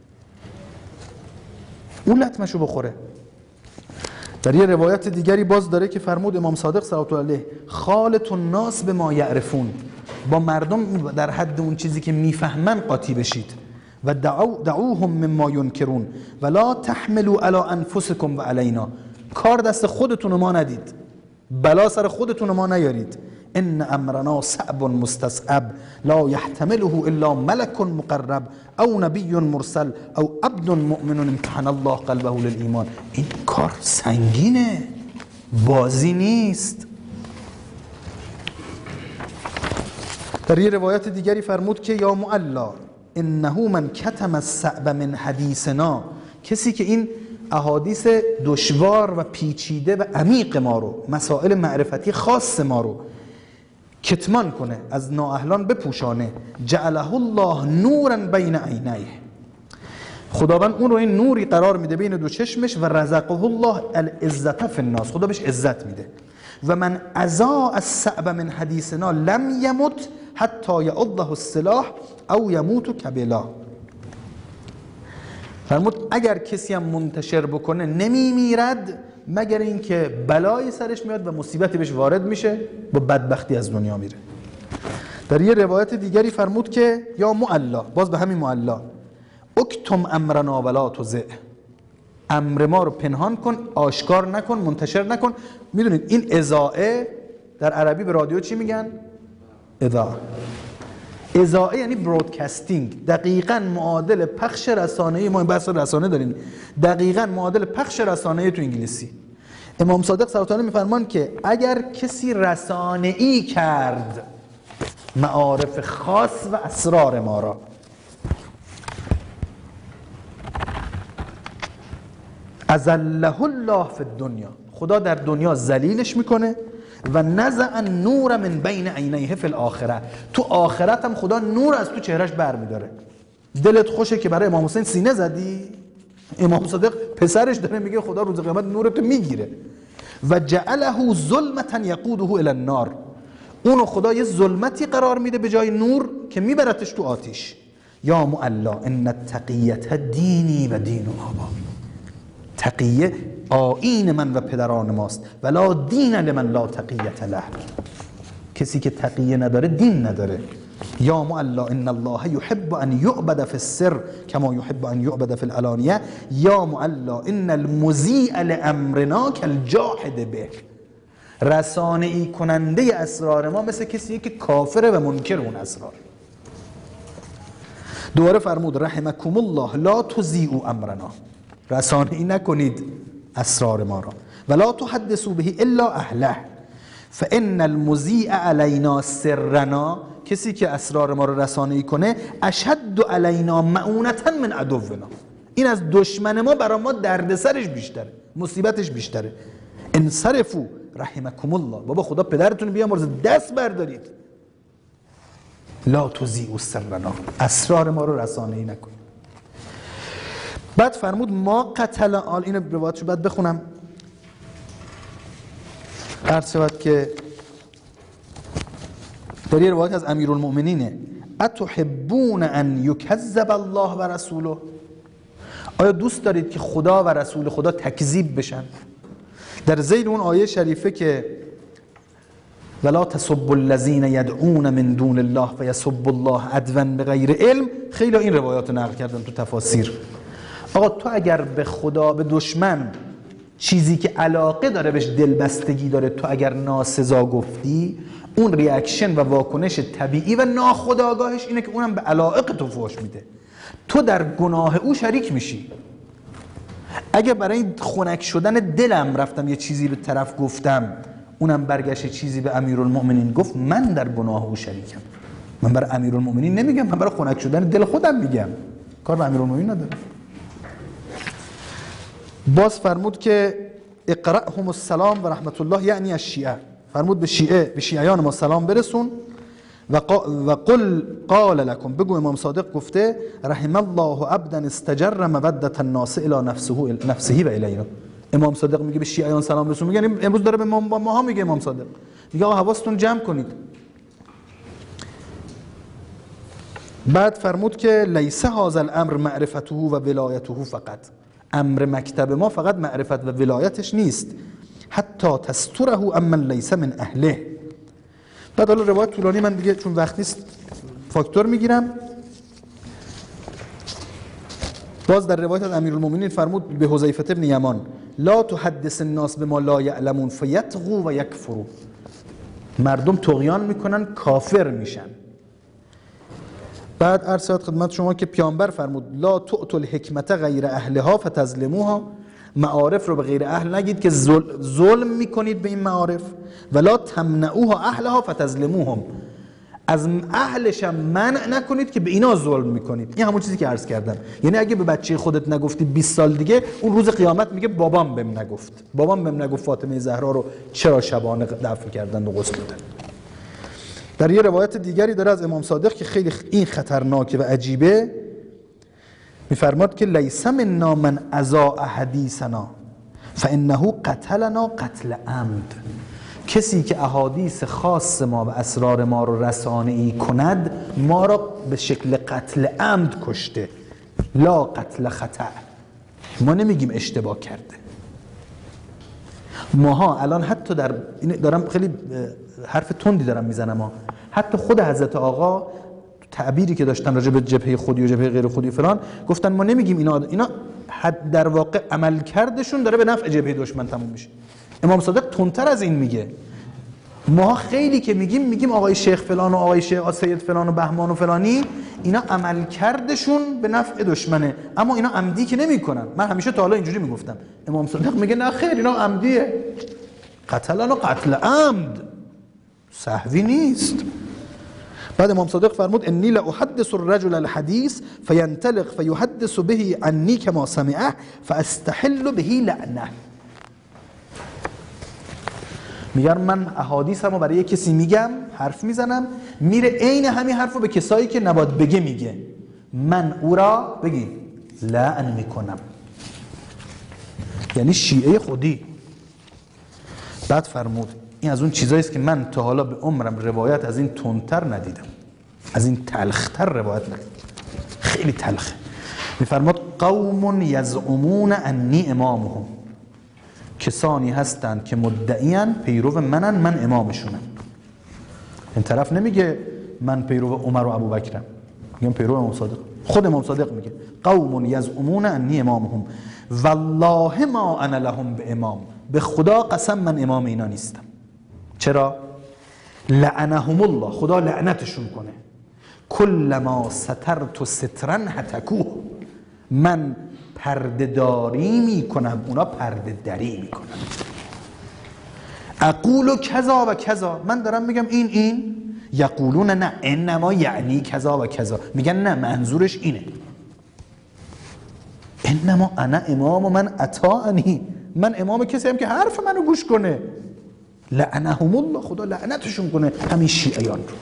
اون لطمشو بخوره. در یه روایت دیگری باز داره که فرمود امام صادق صلوات الله علیه خالط الناس به ما یعرفون، با مردم در حد اون چیزی که میفهمن قاطی بشید، و دعوهم مما ینکرون ولا تحملوا علی انفسکم و علینا، کار دست خودتون ما ندید، بلا سر خودتون ما نیارید. ان امرنا صعب مستصعب لا يحتمله الا ملك مقرب او نبی مرسل او عبد مؤمن امتحن الله قلبه للایمان. این کار سنگینه، بازی نیست. در یه روایت دیگری فرمود که یا معلا انه من کتم الصعب من حدیثنا، کسی که این احادیث دشوار و پیچیده و عمیق ما رو، مسائل معرفتی خاص ما رو کتمان کنه، از نااهلان بپوشانه، جعله الله نورا بین عینیه، خداوند اون رو این نوری قرار میده بین دو چشمش، و رزقه الله العزت فی الناس، خدا بهش عزت میده. و من اضاء الصعب من حدیثنا لم یمت حتی یعضه السلاح او یموت کبلا. فرمود اگر کسی هم منتشر بکنه نمیمیرد مگر اینکه بلایی سرش میاد و مصیبتی بهش وارد میشه، با بدبختی از دنیا میره. در یه روایت دیگری فرمود که یا معلا، باز به همین معلا، اکتم امرنا ولا تزع، امر ما رو پنهان کن، آشکار نکن، منتشر نکن. میدونید این اذاعه در عربی به رادیو چی میگن؟ اذاعه. اذاعه یعنی برودکاستینگ، دقیقاً معادل پخش رسانه‌ای. ما این بحث رسانه داریم، دقیقاً معادل پخش رسانه‌ای تو انگلیسی. امام صادق صلوات الله میفرمان که اگر کسی رسانه‌ای کرد معارف خاص و اسرار ما را، اذله الله فی الدنیا، خدا در دنیا ذلیلش میکنه، و نزع نور من بین عینیه فی الاخره، تو آخرت هم خدا نور از تو چهرش برمیداره. دلت خوشه که برای امام حسین سینه زدی؟ امام صادق پسرش داره میگه خدا روز قیامت نورتو میگیره. و جعله ظلمتا یقوده الی النار، اونو خدا یه ظلمتی قرار میده به جای نور که میبرتش تو آتیش. یا معلا ان التقیة دینی و دین آبا، تقیه آیین من و پدران ماست، ولا دین لمن لا تقیة له، کسی که تقیه نداره دین نداره. یا معلا ان الله یحب ان یعبد فی السر کما یحب ان یعبد فی العلانیه یا معلا ان المذیع لامرنا کالجاحد به. رسانه ای کننده اسرار ما مثل کسیه که کافره و منکر اون اسرار. دوباره فرمود رحمکم الله لا تذیعوا امرنا، رسانه ای نکنید اسرار ما را، ولا تحدثوا به الا اهله فان المذیع علینا سرنا، کسی که اسرار ما رو رسانه ای کنه اشد علینا معونتا من عدونا، این از دشمن ما برای ما دردسرش بیشتره، مصیبتش بیشتره. انصرفوا رحمکم الله، بابا خدا پدرتون بیامرزه دست بردارید. لا تذیعوا سرنا، اسرار ما رو رسانه ای نکنید. بعد فرمود ما قتل آل، اینو روایتشو بعد بخونم. عرض شود که در یه روایت از امیرالمؤمنینه اتحبون ان یکذب الله و رسوله، آیا دوست دارید که خدا و رسول خدا تکذیب بشن؟ در ذیل اون آیه شریفه که ولا تسبوا الذین یدعون من دون الله فیسبوا الله عدوا بغیر علم، خیلی این روایات نقل کردن تو تفاسیر. آقا تو اگر به خدا، به دشمن چیزی که علاقه داره بهش دلبستگی داره، تو اگر ناسزا گفتی، اون ریاکشن و واکنش طبیعی و ناخودآگاهش اینه که اونم به علایق تو فحش میده، تو در گناه او شریک میشی. اگه برای خنک شدن دلم رفتم یه چیزی به طرف گفتم، اونم برگشت چیزی به امیرالمؤمنین گفت، من در گناه او شریکم. من برای امیرالمؤمنین نمیگم، من برای خنک شدن دل خودم میگم، کار به امیرالمؤمنین نداره. باز فرمود که اقرأهم السلام و رحمت الله، یعنی از شیعه، فرمود به شیعیان ما سلام برسون و قل قال لكم، بگو امام صادق گفته رحم الله عبدا استجر مودة الناس الى نفسه و الینا. امام صادق میگه به شیعیان سلام برسون، میگن امروز داره به ما میگه امام صادق، میگه آقا حواستون جمع کنید. بعد فرمود که لیس هذا الامر معرفته و ولایته فقط، امر مکتب ما فقط معرفت و ولایتش نیست، حتی تستره اما لیس من اهله. بعد حالا روایت طولانی، من دیگه چون وقت نیست فاکتور میگیرم. باز در روایت از امیرالمؤمنین فرمود به حذیفه ابن یمان لا تحدث الناس بما لا یعلمون فیطغوا و یکفروا، مردم طغیان میکنن کافر میشن. بعد عرض خدمت شما که پیامبر فرمود لا تؤتوا الحکمت غیر اهلها فتظلموها، معارف رو به غیر اهل نگید که ظلم میکنید به این معارف، ولا تمنعوها اهلها فتظلموهم، از اهلش هم منع نکنید که به اینا ظلم میکنید. این همون چیزی که عرض کردم، یعنی اگه به بچه خودت نگفتی 20 سال دیگه، اون روز قیامت میگه بابام بهم نگفت، بابام بهم نگفت فاطمه زهرا رو چرا شبانه دفن کردن و غسل دادن. در یه روایت دیگری داره از امام صادق که خیلی این خطرناکه و عجیبه، میفرماد که لیس منا من اذاع حدیثنا فانه قتلنا قتل عمد، کسی که احادیث خاص ما و اسرار ما رو رسانه ای کند، ما را به شکل قتل عمد کشته، لا قتل خطأ. ما نمیگیم اشتباه کرده. ماها الان حتی دارم خیلی حرف تندی دارم میزنم، حتی خود حضرت آقا تعبیری که داشتن راجع به جبهه خودی و جبهه غیر خودی فلان، گفتن ما نمیگیم اینا در واقع عمل کردشون داره به نفع جبهه دشمن تموم میشه. امام صادق تندتر از این میگه. ما خیلی که میگیم آقای شیخ فلان و آقای شیخ سید فلان و بهمان و فلانی، اینا عمل کردشون به نفع دشمنه، اما اینا عمدی که نمیکنن. من همیشه تا حالا اینجوری میگفتم، امام صادق میگه نه خیر، اینا عمدیه، قتلن و قتل عمد، سهوی نیست. بعد امام صادق فرمود انی لاحدث الرجل الحدیث فینطلق فیحدث به عنی کما سمعه فاستحل به لعنه. میگم من احادیثمو برای کسی میگم، حرف میزنم، میره عین همین حرفو به کسایی که نباید بگه میگه، من او را بگی لعن میکنم، یعنی شیعه خودی. بعد فرمود این از اون چیزایی است که من تا حالا به عمرم روایت از این تندتر ندیدم، از این تلختر روایت ندیدم، خیلی تلخه. میفرماد قوم یزعمون انی امامهم، کسانی هستند که مدعیان پیرو منن، من امامشونم. این طرف نمیگه من پیرو عمر و ابوبکرم، میگم پیرو امام صادق. خود امام صادق میگه قوم یزعمون انی امامهم والله ما انا لهم به امام، به خدا قسم من امام اینا نیستم. چرا؟ لعنهم الله، خدا لعنتشون کنه. کلما سترت سترا هتکوه، من پرده داری میکنم اونا پرده دری میکنم. اقول کذا و کذا، من دارم میگم این یقولون نه انما یعنی کذا و کذا، میگن نه منظورش اینه. انما انا امام و من اطاعنی، من امام کسی هم که حرف منو گوش کنه. لعنهم الله، خدا لعنتشون کنه همین شیعیان رو.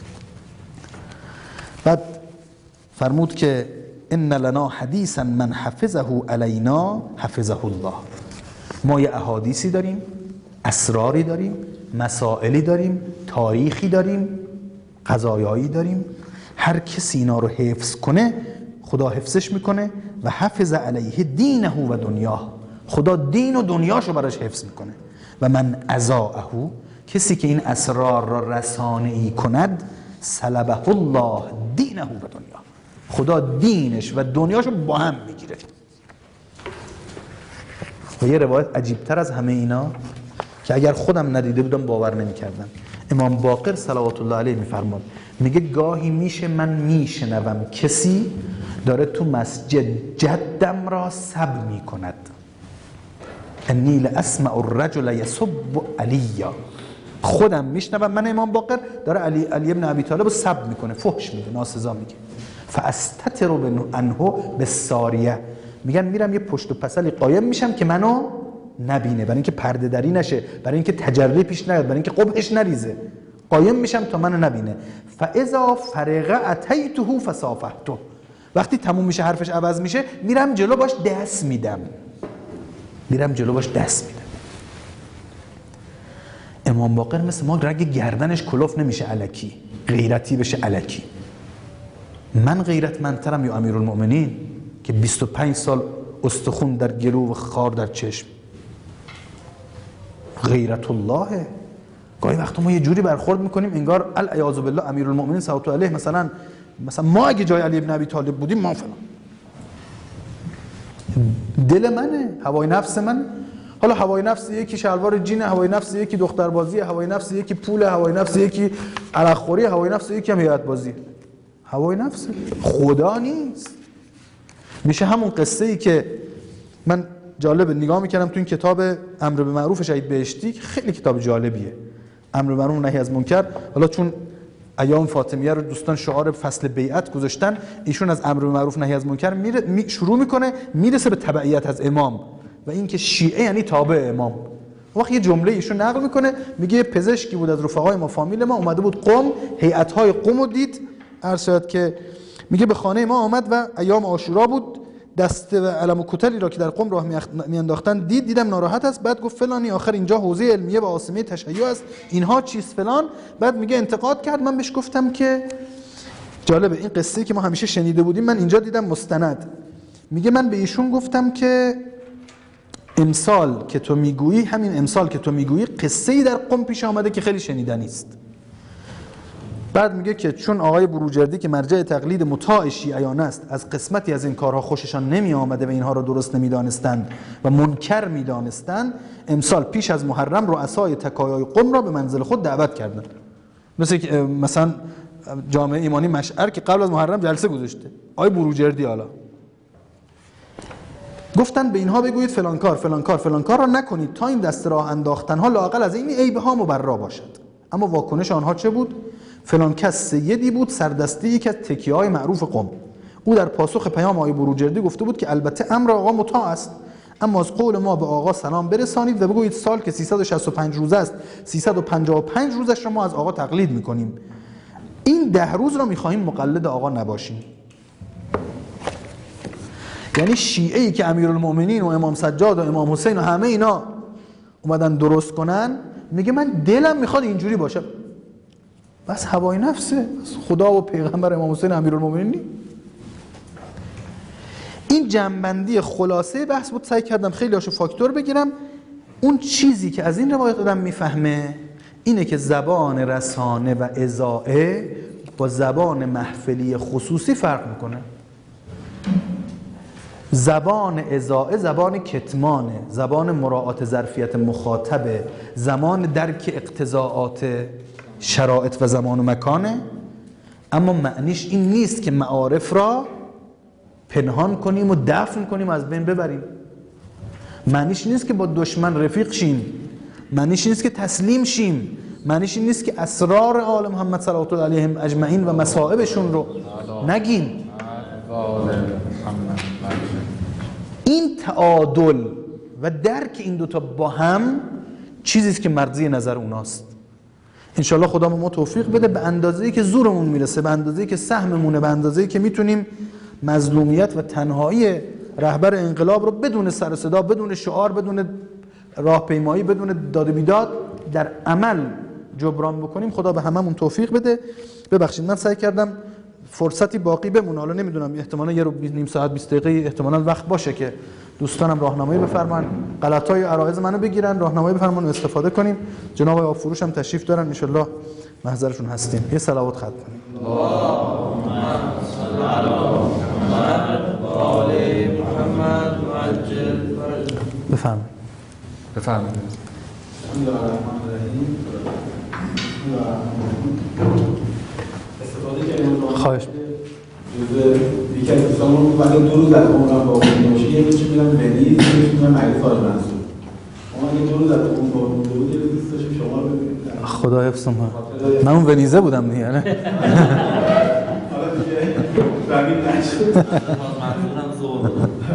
بعد فرمود که ان لنا حدیثا من حفظه علینا حفظه الله، ما یه احادیثی داریم، اسراری داریم، مسائلی داریم، تاریخی داریم، قضایایی داریم، هر کسی اینا رو حفظ کنه خدا حفظش میکنه. و حفظ علیه دینه و دنیاه، خدا دین و دنیاشو براش حفظ میکنه. و من اضاعه، کسی که این اسرار را رسانه‌ای کند، سلبه الله دینه و دنیا، خدا دینش و دنیاشو با هم میگیره. و یه روایت عجیبتر از همه اینا که اگر خودم ندیده بودم باور نمی‌کردم، امام باقر صلوات الله علیه میفرماد، میگه گاهی میشه من میشنوم کسی داره تو مسجد جدم را سب میکند، انی لاسمع الرجل یسب علیا، خودم میشنوم من امام باقر داره علی ابن ابی طالب رو سب میکنه، فحش میگه، ناسزا میگه. فاستتر عنه بالساریه، میگن میرم یه پشت و پسلی قایم میشم که منو نبینه، برای اینکه پرده دری نشه، برای اینکه تجری پیش نیاد، برای اینکه قبحش نریزه، قایم میشم تا منو نبینه. فاذا فرغ اتیته فصافحته، وقتی تموم میشه حرفش عوض میشه میرم جلو باش دست میدم، امام باقر مثل ما رگ گردنش کلوف نمیشه الکی، غیرتی بشه الکی. من غیرتمندترم یا امیرالمؤمنین که 25 سال استخون در گلو و خار در چشم؟ غیرت الله. گاهی وقتا ما یه جوری برخورد میکنیم انگار العیاذ بالله امیرالمؤمنین صلوات الله مثلا ما اگه جای علی ابن ابی طالب بودیم ما فلان. دل منه، هوای نفس من. حالا هوای نفس یکی شلوار جینه، هوای نفس یکی دختربازی، هوای نفس یکی پول، هوای نفس یکی عرقخوری، هوای نفس یکی هم هیئت بازی. هوای نفس خدا نیست. میشه همون قصه ای که من جالب نگاه میکردم تو این کتاب امر به معروف شهید بهشتی، خیلی کتاب جالبیه، امر به معروف و نهی از منکر. حالا چون ایام فاطمیه رو دوستان شعار فصل بیعت گذاشتن، ایشون از امر به معروف نهی از منکر شروع میکنه میرسه به تبعیت از امام و اینکه شیعه یعنی تابع امام. وقتی یه جمله ایشون نقل میکنه، میگه پزشکی بود از رفقای ما، فامیل ما، اومده بود قم، هیئت‌های قم رو دید، عرض شد که میگه به خانه ما آمد و ایام عاشورا بود، دسته و علم و کتلی را که در قم راه میانداختن دیدم ناراحت است. بعد گفت فلانی آخر اینجا حوزه علمیه و عاصمه تشیع است، اینها چیز فلان. بعد میگه انتقاد کرد، من بهش گفتم که جالبه این قصه که ما همیشه شنیده بودیم من اینجا دیدم مستند. میگه من به ایشون گفتم که امسال که تو میگویی، همین امسال که تو میگویی قصه‌ای در قم پیش آمده که خیلی شنیدنی است. بعد میگه که چون آقای بروجردی که مرجع تقلید مطاع شیعیان است از قسمتی از این کارها خوششان نمی آمده و اینها را درست نمیدانستند و منکر میدانستند، امسال پیش از محرم رؤسای تکایای قم را به منزل خود دعوت کردند. مثلا جامعه ایمانی مشعر که قبل از محرم جلسه گذاشته، آقای بروجردی حالا گفتن به اینها بگویید فلان کار را نکنید تا این دست راه انداختن ها لااقل از این عیب ها مبرا باشد. اما واکنش آنها چه بود؟ فلان کس سیدی بود سردستی یکی از تکیه‌های معروف قم. او در پاسخ پیام آقای بروجردی گفته بود که البته امر آقا مطاع است، اما از قول ما به آقا سلام برسانید و بگویید سال که 365 روز است 355 روزش را ما از آقا تقلید میکنیم، این 10 روز را میخواهیم مقلد آقا نباشیم. یعنی شیعه‌ای که امیرالمؤمنین و امام سجاد و امام حسین و همه اینا اومدن درست کنن، میگه من دلم میخواد اینجوری باشه، بس هوای نفسه، خدا و پیغمبر امام حسین امیرالمؤمنین نی. این جنبندی خلاصه بحث بود، سعی کردم خیلی هاشو فاکتور بگیرم. اون چیزی که از این روایت آدم میفهمه اینه که زبان رسانه و اذاعه با زبان محفلی خصوصی فرق میکنه. زبان اضاعه زبان کتمانه، زبان مراعات ظرفیت مخاطبه، زمان درک اقتضاعات شرایط و زمان و مکانه. اما معنیش این نیست که معارف را پنهان کنیم و دفن کنیم و از بین ببریم. معنیش نیست که با دشمن رفیق شیم، معنیش نیست که تسلیم شیم، معنیش این نیست که اسرار آل محمد صلوات الله علیهم اجمعین و مصائبشون رو نگیم. این تعادل و درک این دوتا با هم چیزی است که مرضی نظر اوناست. انشالله خدا ما توفیق بده به اندازه‌ای که زورمون میرسه، به اندازه‌ای که سهممونه، به اندازه‌ای که میتونیم مظلومیت و تنهایی رهبر انقلاب رو بدون سر و صدا، بدون شعار، بدون راهپیمایی، بدون داد و بیداد در عمل جبران بکنیم. خدا به هممون توفیق بده. ببخشید من سعی کردم فرصتی باقی بمونه، حالا نمیدونم احتمالاً یه رو نیم ساعت 20 دقیقه احتمالاً وقت باشه که دوستانم راهنمایی بفرماین، غلطای عرایض منو بگیرن، راهنمایی بفرماین و استفاده کنیم. جناب آقای آبفروش هم تشریف دارن، ان شاءالله محضرشون هستیم. یه صلوات ختم کنیم. اللهم صل علی محمد و آل محمد و عجل فرجهم. بفرمایید. بسم الله الرحمن الرحیم. استفاده کردیم. خواهش یکی از دوستانمون بعد 2 روز از عمرم با اون باشه، یه روز میرم ونیز، یه روز میرم مجلس حاج منصور. اما اگه 2 روز از اون با بود، یه روز دوست داشتم شما رو ببینید. خدا حفظم. من اون ونیزه بودم دیگه، نه؟ حالا دیگه رقیب نشد. منظورم زور.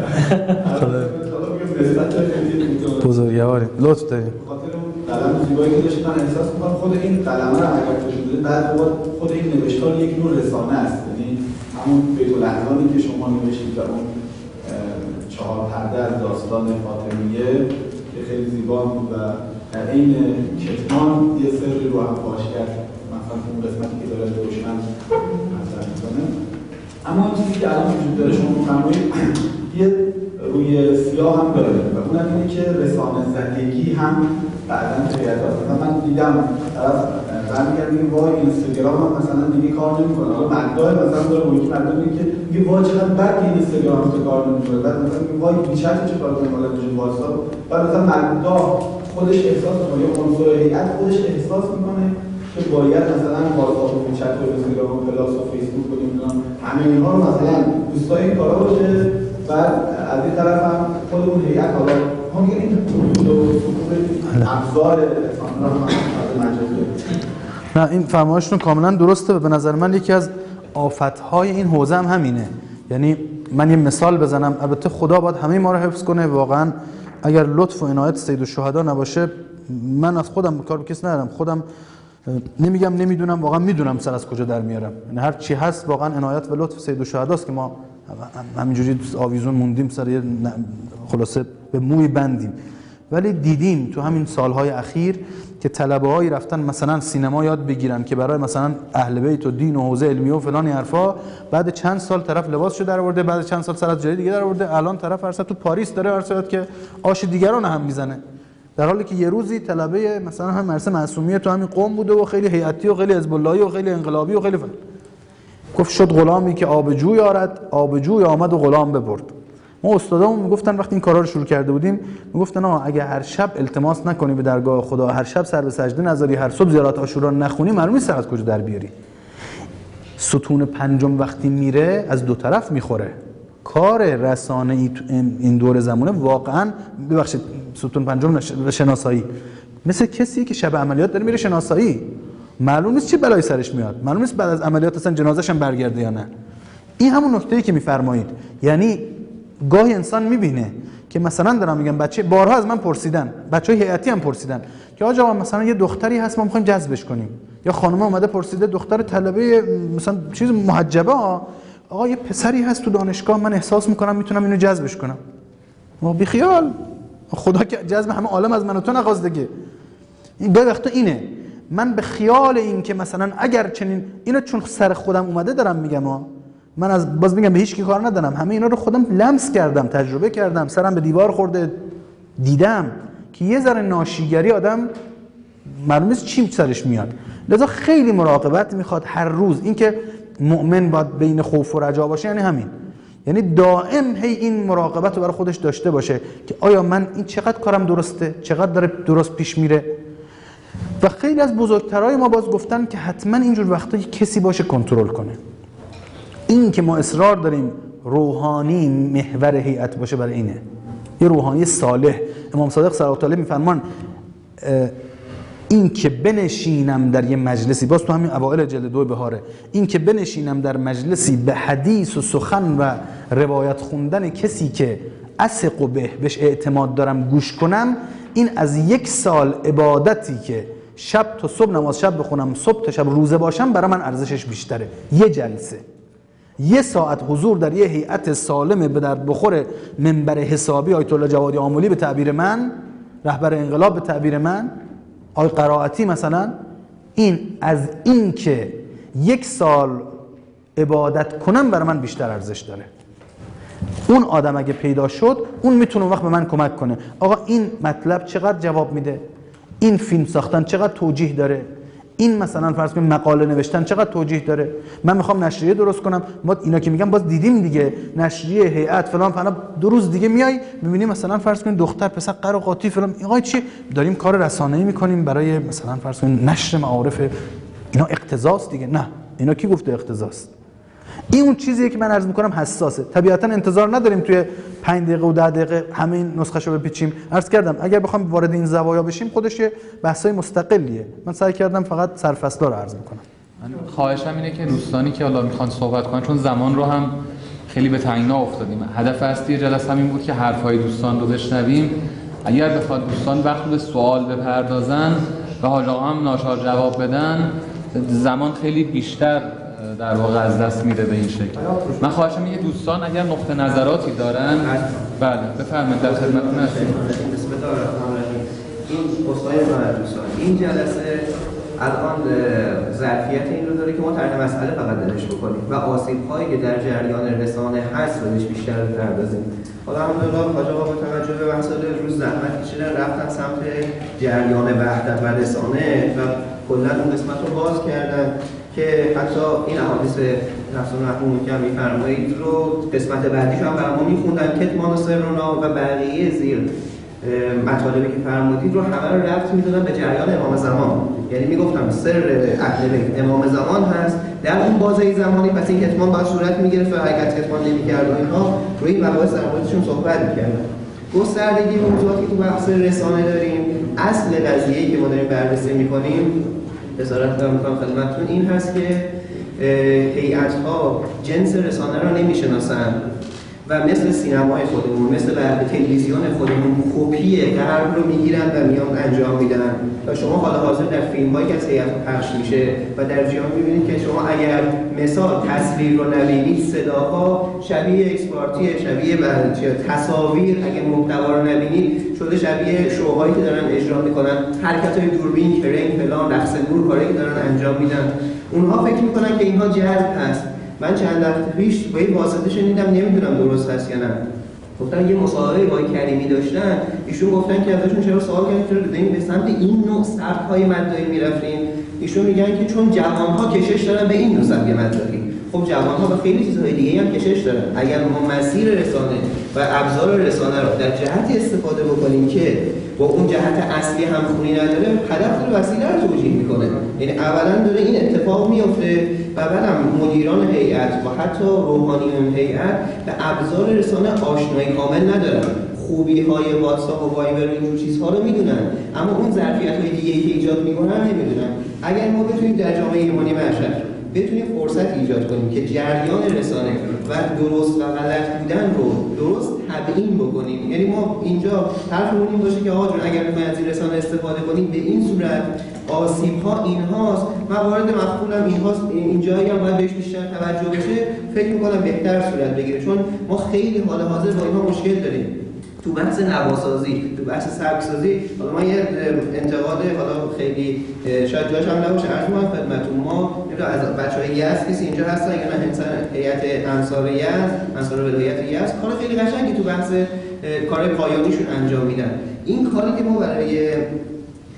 بزرگواری لطف داریم. خاطر اون قلم زیبایی که داشت، من احساس می‌کنم خود این قلمه رو اگر شده بعد خود این نوشتار یک نوع رسانه است. یعنی همون بیت الاحزانی که شما نوشتید در اون 4 پرده از داستان فاطمیه که خیلی زیبا بود و در این کتمان یه سری رو هم فاش کرد، مثلا اون قسمتی که داره دشمن مطرح می‌کنه. اما چیزی که الان وجود داره شما می‌فرمایید یه روی سیاه هم داره و اونم اینه که رسانه زدگی هم بعداً شاید مثلا من دیدم طرف برمیگرده میگه وای اینستاگرام هم مثلا دیگه کار نمی‌کنه. حالا مدعا مثلا داره اون که مدعا میگه که میگه وای چقدر بد اینستاگرام تو کار نمی‌کنه، بعد مثلا میگه وای بیچاره چه کار کنه، حالا تو واتساپ بعد مثلا مدعا خودش احساس می‌کنه یا عنصر هیئت خودش احساس می‌کنه که باید مثلا واتساپ و چت و اینستاگرام و پلاس و فیسبوک و نمی‌دونم همه اینها رو مثلا دوستای این کارا باشه. بعد از این طرف هم خود اون هیئت حالا ما میگیم این ابزار رسانه رو هم از مجازه. نه این فرمایشتون کاملا درسته و به نظر من یکی از آفت‌های این حوزه هم همینه. یعنی من یه مثال بزنم، البته خدا باید همه ما رو حفظ کنه، واقعا اگر لطف و عنایت سید الشهدا نباشه من از خودم کار به کس ندارم، خودم نمیگم نمیدونم، واقعا میدونم سر از کجا در میارم. یعنی هر چی هست واقعا عنایت و لطف سید الشهداست که ما همینجوری آویزون موندیم سر یه خلاصه به موی بندیم. ولی دیدیم تو همین سالهای اخیر که طلبه‌هایی رفتن مثلا سینما یاد بگیرن که برای مثلا اهل بیت و دین و حوزه علمیه و فلان حرفا، بعد چند سال طرف لباسشو در آورده، بعد چند سال سر از جای دیگه در آورده، الان طرف هر تو پاریس داره هر که آش دیگران هم میزنه، در حالی که یه روزی طلبه مثلا هم مرسه معصومیه تو همین قم بوده و خیلی هیئتی و خیلی حزب اللهی و خیلی انقلابی و خیلی فلان. گفت شد غلامی که آبجوی آرد، آبجوی آمد و غلام ببرد. ما استادامون میگفتن وقتی این کارا رو شروع کرده بودیم میگفتن اگه هر شب التماس نکنی به درگاه خدا، هر شب سر به سجده نذاری، هر صبح زیارت عاشورا نخونی، معلومه سر از کجا در بیاری. ستون پنجم وقتی میره از دو طرف میخوره. کار رسانه ای تو این دور زمانه واقعا ببخشید ستون پنجم شناسایی مثل کسی که شب عملیات داره میره شناسایی، معلوم نیست چه بلایی سرش میاد، معلوم نیست بعد از عملیات اصلا جنازه‌ش هم برگرده یا نه. این همون نکته‌ای که میفرمایید، یعنی گاهی انسان میبینه که مثلا دارم میگم بچه بارها از من پرسیدن، بچهای هیئتی هم پرسیدن که آقا مثلا یه دختری هست ما میخوایم جذبش کنیم، یا خانم اومده پرسیده دختر طلبه مثلا چیز محجبه آقا یه پسری هست تو دانشگاه من احساس میکنم میتونم اینو جذبش کنم. ما بی خیال، خدا که جذب همه عالم از من و تو نخواست دیگه. این به وقت اینه، من به خیال این که مثلا اگر چنین اینو چون سر خودم اومده دارم میگم من از باز میگم به هیچ کی کار ندارم، همه اینا رو خودم لمس کردم، تجربه کردم، سرم به دیوار خورده، دیدم که یه ذره ناشیگری آدم معلوم نیست چی سرش میاد. لذا خیلی مراقبت میخواد هر روز. اینکه مؤمن باید بین خوف و رجا باشه یعنی همین، یعنی دائم هی این مراقبت رو برای خودش داشته باشه که آیا من این چقدر کارم درسته، چقدر داره درست پیش میره. و خیلی از بزرگترهای ما باز گفتن که حتما اینجور وقتا کسی باشه کنترل کنه. این که ما اصرار داریم روحانی محور هیئت باشه برای اینه، یه روحانی صالح. امام صادق صلی الله علیه و آله میفرمان این که بنشینم در یه مجلسی، باز تو همین اوائل جلد 2 بهاره، این که بنشینم در مجلسی به حدیث و سخن و روایت خوندن کسی که اثق و بهش اعتماد دارم گوش کنم، این از 1 سال عبادتی که شب تا صبح نماز شب بخونم، صبح تا شب روزه باشم، برای من ارزشش بیشتره. یه جلسه، 1 ساعت حضور در یه هیئت سالم به درد بخور منبر حسابی، آیت الله جوادی آملی به تعبیر من، رهبر انقلاب به تعبیر من، آی قرائتی مثلا، این از این که 1 سال عبادت کنم برای من بیشتر ارزش داره. اون آدم اگه پیدا شد، اون میتونه اون وقت به من کمک کنه. آقا این مطلب چقدر جواب میده، این فیلم ساختن چقدر توجیه داره، این مثلا فرض کنید مقاله نوشتن چقدر توجیه داره. من میخوام نشریه درست کنم، ما اینا که میگم باز دیدیم دیگه، نشریه هیئت فلان فلان، 2 روز دیگه میای میبینی مثلا فرض کنید دختر پسر قر و قاطی فلان، آقا چی داریم کار رسانه‌ای میکنیم برای مثلا فرض کنید نشر معارف، اینا اقتضاست دیگه. نه، اینا کی گفته اقتضاست؟ این اون چیزیه که من عرض میکنم حساسه. طبیعتا انتظار نداریم توی 5 دقیقه و 10 دقیقه همه این نسخه‌شو بپیچیم. عرض کردم اگر بخوام وارد این زوایا بشیم خودش یه بحثای مستقلیه. من سعی کردم فقط سرفصلا رو عرض بکنم. من خواهشم اینه که دوستانی که حالا میخوان صحبت کنن، چون زمان رو هم خیلی به تنگنا افتادیم، هدف اصلی جلسه همین بود که حرفای دوستان رو بشنویم. اگر بخواد دوستان وقت به سوال بپردازن و حاج آقا هم ناچار جواب بدن، زمان خیلی بیشتر در واقع از دست میره به این شکل. من خواهشم اینه دوستان اگر نقطه نظراتی دارن، بله بفرمایید، در خدمتتون هستیم. بسم الله الرحمن الرحیم. این اصلاح من دوستان، این جلسه الان ظرفیت این رو داره که ما طرح مسئله فقط درش بکنیم و آسیب‌هایی که در جریان رسانه هست رو بهش بیشتر بپردازیم. حالا الحمدلله حاج آقا با توجه به مسائل روز زحمت کشیدن، رفتن سمت جریان وحدت و رسانه و کلا اون قسمت رو باز کردن که حتی این احادیث نفس المرحوم که می‌فرمایید رو قسمت بعدیش هم برامون می‌خوندن، کتمان سرنا و بقیه زیر مطالبی که فرمودید رو همه رو ربط می‌دادن به جریان امام زمان. یعنی میگفتم سر اهل بیت امام زمان هست در اون بازه زمانی، پس این کتمان باید صورت می‌گرفت و اگر کتمان نمی‌کرد و اینها روی این مباحث در موردشون صحبت می‌کردن. گستردگی موضوعاتی که تو بحث رسانه داریم، اصل قضیه‌ای که ما داریم بررسی می‌کنیم بصورت دارم میکنم خدمتتون این هست که هیئت‌ها جنس رسانه را نمی‌شناسن و مثل سینمای خودمون، مثل تلویزیون خودمون کپی غرب رو میگیرن و میان انجام میدن. و شما حالا حاضر در فیلم‌هایی که از هیئت پخش میشه و در جهان میبینید که شما اگر مثال تصویر رو نبینید، صداها شبیه اکسپارتی، شبیه تصاویر، اگه محتوا رو نبینید شده شبیه شوهایی که دارن اجرا میکنن، حرکت‌های دوربین، کرین، فلان، رقص نور، کاری که دارن انجام میدن. اونها فکر میکنن که اینها جذب هست. من چند وقت پیش با این واسطه شنیدم، نمیدونم درست هست یا نه، گفتن یه مصاحبه با کریمی داشتن، ایشون گفتن که ازشون چرا سوال کردن چرا به سمت این نوع سبک‌های مداحی میرفتین؟ ایشون میگن که چون جوان‌ها کشش دارن به این نوع سبک مداحی. خب جوان‌ها به خیلی چیزهای دیگه هم کشش دارن. اگر ما مسیر رسانه و ابزار رسانه رو در جهتی استفاده بکنیم که با اون جهت اصلی همخونی نداره، هدف رو وسیله رو توجیه میکنه. یعنی اولا داره این اتفاق میفته و بعدم مدیران هیئت و حتی روحانیون هیئت به ابزار رسانه آشنایی کامل ندارن. خوبی‌های واتساپ و وایبر و اینجور چیزها رو میدونن، اما اون ظرفیت‌های دیگه‌ای که ایجاد میکنن نمیدونن. اگر ما بتونیم در جامعه ایرانی معاشر بتونیم فرصت ایجاد کنیم که جریان رسانه و درست و غلط بودن رو درست تبیین بکنیم، یعنی ما اینجا حرفمون این باشه که آقا جون اگر ما از این رسانه استفاده کنیم به این صورت آسیب‌ها اینهاست، موارد مخفولم اینهاست، اینجایی هم باید بهش بیشتر توجه بشه، فکر می‌کنم بهتر صورت بگیره. چون ما خیلی حال حاضر با اینها مشکل داریم تو بحث نواسازی، تو بحث سبکسازی. حالا من یه انتقاد حالا خیلی شاید جاش هم نباشه عرض می‌کنم خدمتتون، ما از بچه‌های یزد کسی اینجا هستن یا نه؟ هیئت انصار یزد، انصار ولایت یزد کار خیلی قشنگی تو بحث کار پایانیشون انجام میدن. این کاری که ما برای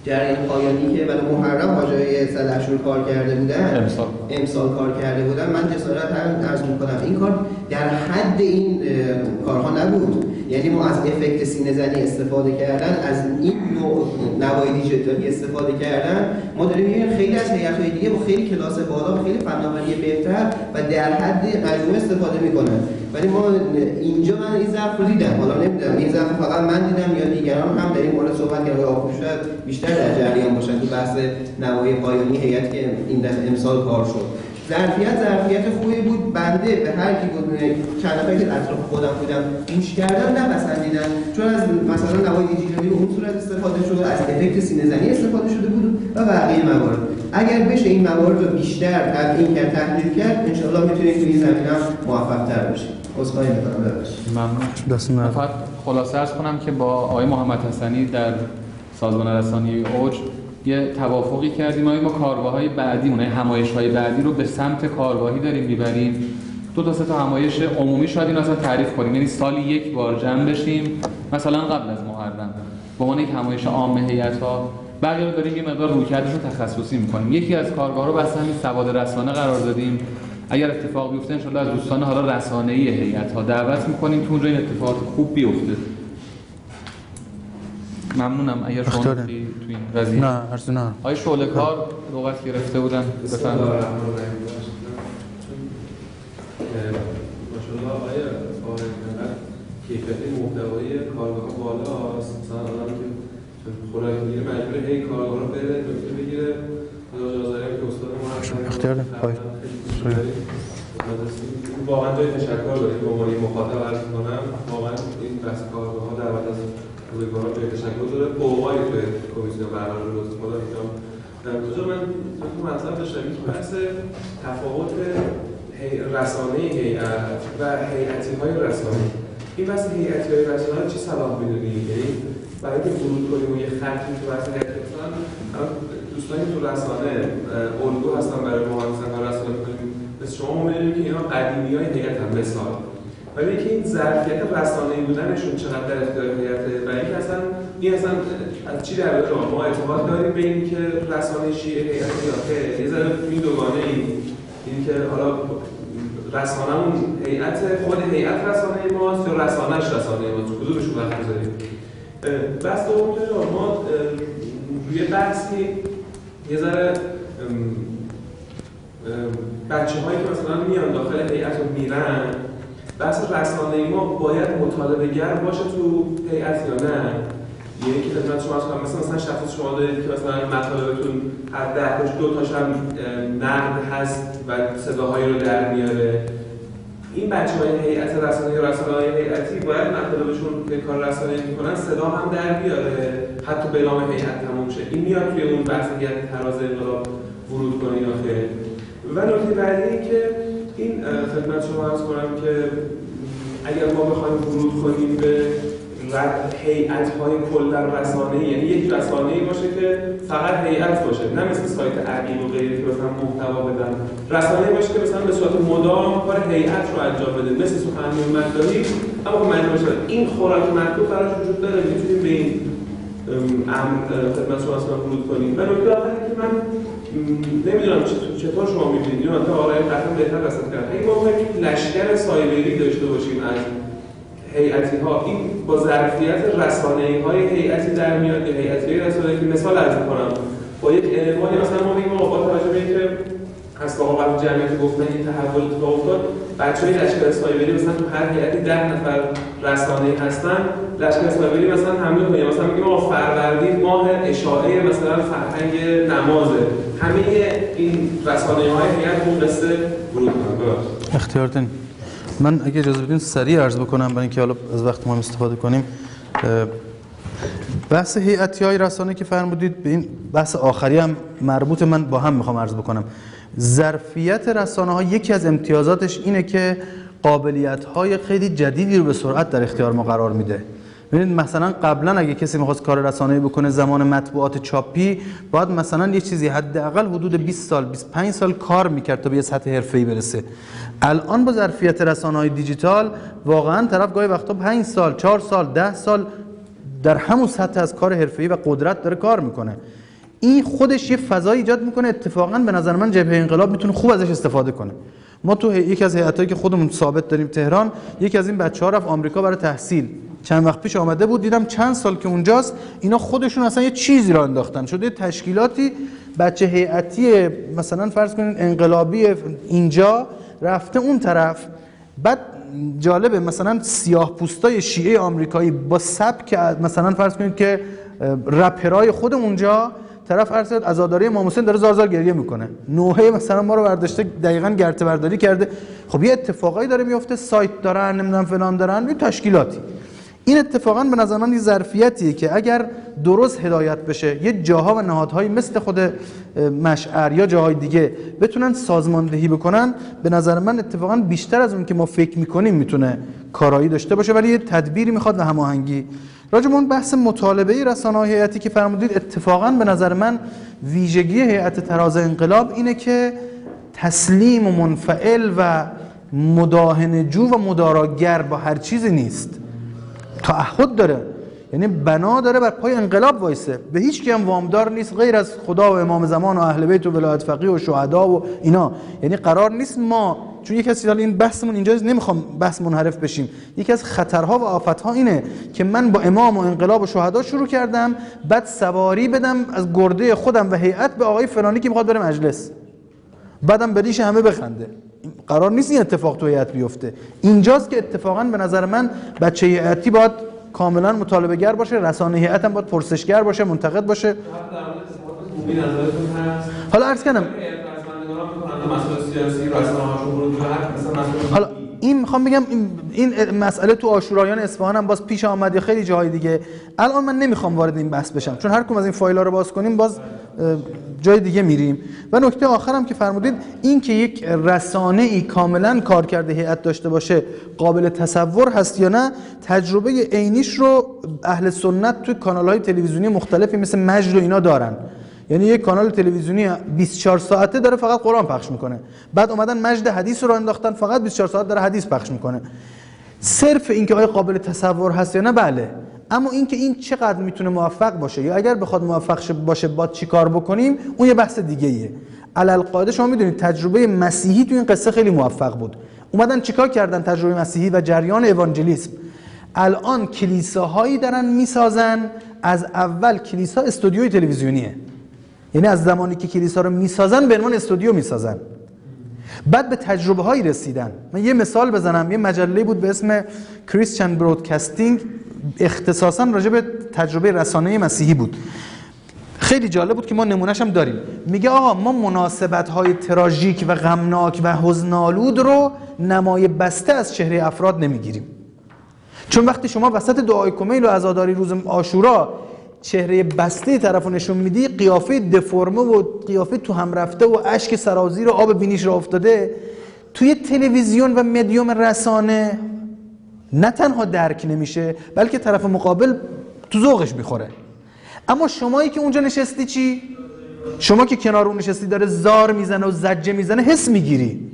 جریان پایانی که برای محرم حاجی سلحشور کار کرده بودن، امسال کار کرده بودن، من جسارت عرض میکنم این کار در حد این کارها نبود. یعنی ما از افکت سینه زنی استفاده کردن، از این نوع نوای دیجیتالی استفاده کردن، ما داریم می‌بینیم خیلی از هیئت‌های دیگه با خیلی کلاس بالا و خیلی فناوری بهتر و در حد مجموعه استفاده میکنن. ولی ما اینجا من این ضعف رو دیدم، حالا نمیدونم این ضعف فقط من دیدم یا دیگران هم در این مورد صحبت کردن. آقای شاید بیشتر در جریان باشن تو بحث نوای پایانی هیئت که این دفعه امسال کار شد. ظرفیت خوبی بود. بنده به هر کی بود چند نفری که اطراف خودم بودم گوش کردم نپسندیدن، چون از مثلا نوای دیجیتالی به اون صورت استفاده شده، از افکت سینه زنی استفاده شده بود و بقیه موارد. اگر بشه این موارد رو بیشتر تبیین کرد، تحلیل کرد، ان شاءالله میتونیم تو این زمینه هم موفق‌تر بشیم. عذرخواهی می‌کنم ببخشید. ممنون. فقط خلاصه عرض کنم که با آقای محمد حسنی در سازمان رسانه‌ای اوج یه توافقی کردیم. ما کارگاه‌های بعدی، اونای همایش‌های بعدی رو به سمت کارگاهی داریم می‌بریم. 2 تا 3 تا همایش عمومی شاید این اصلا تعریف کنیم، یعنی سالی 1 بار جمع بشیم مثلا قبل از محرم به عنوان یک همایش عام هیئت‌ها. بقیه رو داریم یه مقدار رویکردشون تخصصی می‌کنیم. یکی از کارگاه‌ها رو بس همین سواد رسانه قرار دادیم. اگر اتفاق بیفته ان شاءالله از دوستان حالا رسانه‌ای هیئت‌ها دعوت می‌کنیم که اونجا این اتفاقات خوب بیفته. ممنونم. اگر شما تو این قضیه نه ارزو نه آقای شعله‌کار لغت گرفته بودن بفرمایید. ماشاءالله آقای فاهمی کیفیت محتوایی کارگاه بالاست. مثلا آدم که خوراک میگیره مجبور هی کارگاه رو بره دکتر بگیره. اجازه داریم که استاد ما هستن اختیار پای واقعا جای تشکر داریم به عنوان مخاطب عرض می‌کنم. واقعا این بحث کارگاه‌ها دعوت از روزگاران جای تشکر داره. فوق‌العاده توی کمیسیون برنامه روز خدا میگم. در کجا من تو مطلب داشتم که بحث تفاوت رسانه هیئت و هیئتی‌های رسانه. این بحث هیئتی‌های رسانه چه صلاح می‌دونی؟ یعنی برای اینکه ورود کنیم و یه خطی تو بحث هیئت مثلا دوستانی تو رسانه الگو هستن برای ما مثلا رسانه می‌کنیم. مثل شما می‌بینید که اینا قدیمی‌های هیئت هم مثال. ولی اینکه این ظرفیت رسانه‌ای بودنشون چقدر در اختیار هیئته و اینکه اصلا این اصلا از چی در میاد ما اعتقاد داریم به این که رسانه شیعه هیئت یا یه ذره این دوگانه این که حالا رسانه‌مون هیئت خود هیئت رسانه ماست یا رسانه‌اش رسانه ماست کدومشون وقت بذاریم. بس دوم که ما روی بحثی یه ذره بچه‌هایی که مثلا میان داخل هیئت رو میرن بحث رسانه‌ای ما باید مطالبه گر باشه تو هیئت یا نه. یعنی که خدمت شما هستم مثلا شخص شما دارید که مثلا مطالبتون هر 10 تاش 2 تاش هم نقد هست و صداهایی رو در میاره. این بچه‌های هیئت رسانه‌ای و رسانه‌های هیئتی باید مطالبشون که کار رسانه‌ای میکنن صدا هم در بیاره حتی به نام هیئت تموم شه. این میاد توی اون بحث هیئت تراز انقلاب ورود کنه یا خیر. و نکته بعدی این که این خدمت شما عرض کنم که اگر ما بخوایم ورود کنیم به هیئت‌های کلا رسانه‌ای، یعنی یک رسانه‌ای باشه که فقط هیئت باشه، نه مثل سایت عقیل و غیره که مثلا محتوا بدن. رسانه‌ای باشه که مثلا به صورت مدام کار هیئت رو انجام بده، مثل سخنرانی مطلبی اما که مجموعه شده. این خوراک مطلوب براش وجود داره، میتونیم به این خدمت شما اصلا ورود کنیم. و نکته آخری که من نمیدونم چطور شما می‌بینید، اینو تا آقای قطعا بهتر رسد کرد. اگه ما بخوایم یک لشکر سایبری داشته باشیم از هیئتی‌ها، این با ظرفیت رسانه‌ای‌های هیئتی در میاد یا هیئتی‌های رسانه‌ای که مثال عرض می‌کنم با یک عنوانی مثلا ما بگیم با توجه به اینکه از واقعا جمعیت گفتن این تحول اتفاق افتاد، بچه‌های لشکر سایبری مثلا تو هر هیئتی 10 نفر رسانه‌ای هستن، لشکر سایبری مثلا حمله کنه، مثلا میگیم آقا فروردین ماه اشاعه مثلا فرهنگ نمازه، همه این رسانه‌های هیئت اون قصه ورود کنن. اختیارتون. من اگه اجازه بدین سریع عرض بکنم برای اینکه حالا از وقت ما هم استفاده کنیم. بحث هیئتی‌های رسانه که فرمودید به این بحث آخری هم مربوط، من با هم میخوام عرض بکنم. ظرفیت رسانه‌ها یکی از امتیازاتش اینه که قابلیت‌های خیلی جدیدی رو به سرعت در اختیار ما قرار میده. ببینید مثلا قبلا اگه کسی می‌خواست کار رسانه‌ای بکنه زمان مطبوعات چاپی باید مثلا یه چیزی حداقل حدود 20 سال 25 سال کار می‌کرد تا به یه سطح حرفه‌ای برسه. الان با ظرفیت رسانه‌های دیجیتال واقعا طرف گاهی وقتا 5 سال 4 سال 10 سال در همون سطح از کار حرفه‌ای و قدرت داره کار میکنه. این خودش یه فضای ایجاد میکنه. اتفاقا به نظر من جبهه انقلاب میتونه خوب ازش استفاده کنه. ما تو یکی از هیئتایی که خودمون ثابت داریم تهران، یکی از این بچه‌ها رفت آمریکا برای تحصیل. چند وقت پیش آمده بود، دیدم چند سال که اونجاست اینا خودشون اصلا یه چیزی را انداختن، شده تشکیلاتی بچه هیئتی مثلا فرض کنید انقلابی اینجا رفته اون طرف. بعد جالبه مثلا سیاه پوستای شیعه آمریکایی با سبک مثلا فرض کنید که رپرای خود اونجا، طرف ارسد عزاداری امام حسین داره زار زار گریه میکنه، نوحه مثلا ما رو برداشته دقیقاً گرته برداری کرده. خب یه اتفاقایی داره میفته، سایت دارن نمیدونم فلان دارن، یه تشکیلاتی. این اتفاقا به نظر من یه ظرفیتیه که اگر درست هدایت بشه، یه جاها و نهادهایی مثل خود مشعر یا جاهای دیگه بتونن سازماندهی بکنن، به نظر من اتفاقا بیشتر از اون که ما فکر میکنیم میتونه کارایی داشته باشه، ولی یه تدبیری میخواد و هماهنگی. راجع به اون بحث مطالبه رسانه‌های هیئتی که فرمودید، اتفاقا به نظر من ویژگی هیئت تراز انقلاب اینه که تسلیم و منفعل و مداهنه‌جو و مداراگر با هر چیزی نیست. تعهد داره، یعنی بنا داره بر پای انقلاب وایسه، به هیچ کی هم وامدار نیست غیر از خدا و امام زمان و اهل بیت و ولایت فقیه و شهدا و اینا. یعنی قرار نیست ما، چون یک کسی این بحثمون اینجا نمیخوام بحث منحرف بشیم، یکی از خطرها و آفتها اینه که من با امام و انقلاب و شهدا شروع کردم، بعد سواری بدم از گرده خودم و هیئت به آقای فلانی که میخواد بره مجلس، بعدم بدیش همه بخنده. قرار نیست این اتفاق تو هیئت بیفته. اینجاست که اتفاقا به نظر من بچه هیئتی باید کاملا مطالبه گر باشه، رسانه هیئت هم باید پرسشگر باشه، منتقد باشه. حالا عرض کردم حالا این میخوام بگم این مسئله تو عاشورایان اصفهان هم باز پیش آمد یا خیلی جاهای دیگه. الان من نمیخوام وارد این بحث بشم، چون هر کدوم از این فایل‌ها رو باز کنیم باز جای دیگه میریم. و نکته آخرم که فرمودید، این که یک رسانه‌ای کاملا کارکرد هیئت داشته باشه قابل تصور هست یا نه، تجربه عینیش رو اهل سنت تو کانال‌های تلویزیونی مختلفی مثل مجد و اینا دارن. یعنی یک کانال تلویزیونی 24 ساعته داره فقط قرآن پخش میکنه، بعد اومدن مجد حدیث رو انداختن فقط 24 ساعت داره حدیث پخش میکنه. صرف این که آیا قابل تصور هست یا نه، بله، اما این که این چقدر میتونه موفق باشه یا اگر بخواد موفق باشه با چی کار بکنیم، اون یه بحث دیگه ایه. علالقاعده شما میدونید تجربه مسیحی تو این قصه خیلی موفق بود. اومدن چیکار کردن؟ تجربه مسیحی و جریان اوانجلیسم. الان کلیساهایی دارن میسازن، از اول کلیسا استودیوی تلویزیونیه، یعنی از زمانی که کلیسا رو میسازن به عنوان استودیو میسازن. بعد به تجربه هایی رسیدن. من یه مثال بزنم، یه مجله بود به اسم کریستیان برودکاستینگ، اختصاصا راجع به تجربه رسانه مسیحی بود. خیلی جالب بود که ما نمونهش هم داریم. میگه آقا ما مناسبت های تراژیک و غمناک و حزن‌آلود رو نمای بسته از چهره افراد نمیگیریم، چون وقتی شما وسط دعای کمیل و عزاداری روز عاشورا چهره بسته طرفو نشون میدی، قیافه دفرمه و قیافه تو هم رفته و اشک سرازیر و آب بینیش را افتاده، توی تلویزیون و مدیوم رسانه نه تنها درک نمیشه بلکه طرف مقابل تو ذوقش میخوره. اما شمایی که اونجا نشستی چی؟ شما که کنار اون نشستی داره زار میزنه و زجه میزنه، حس میگیری،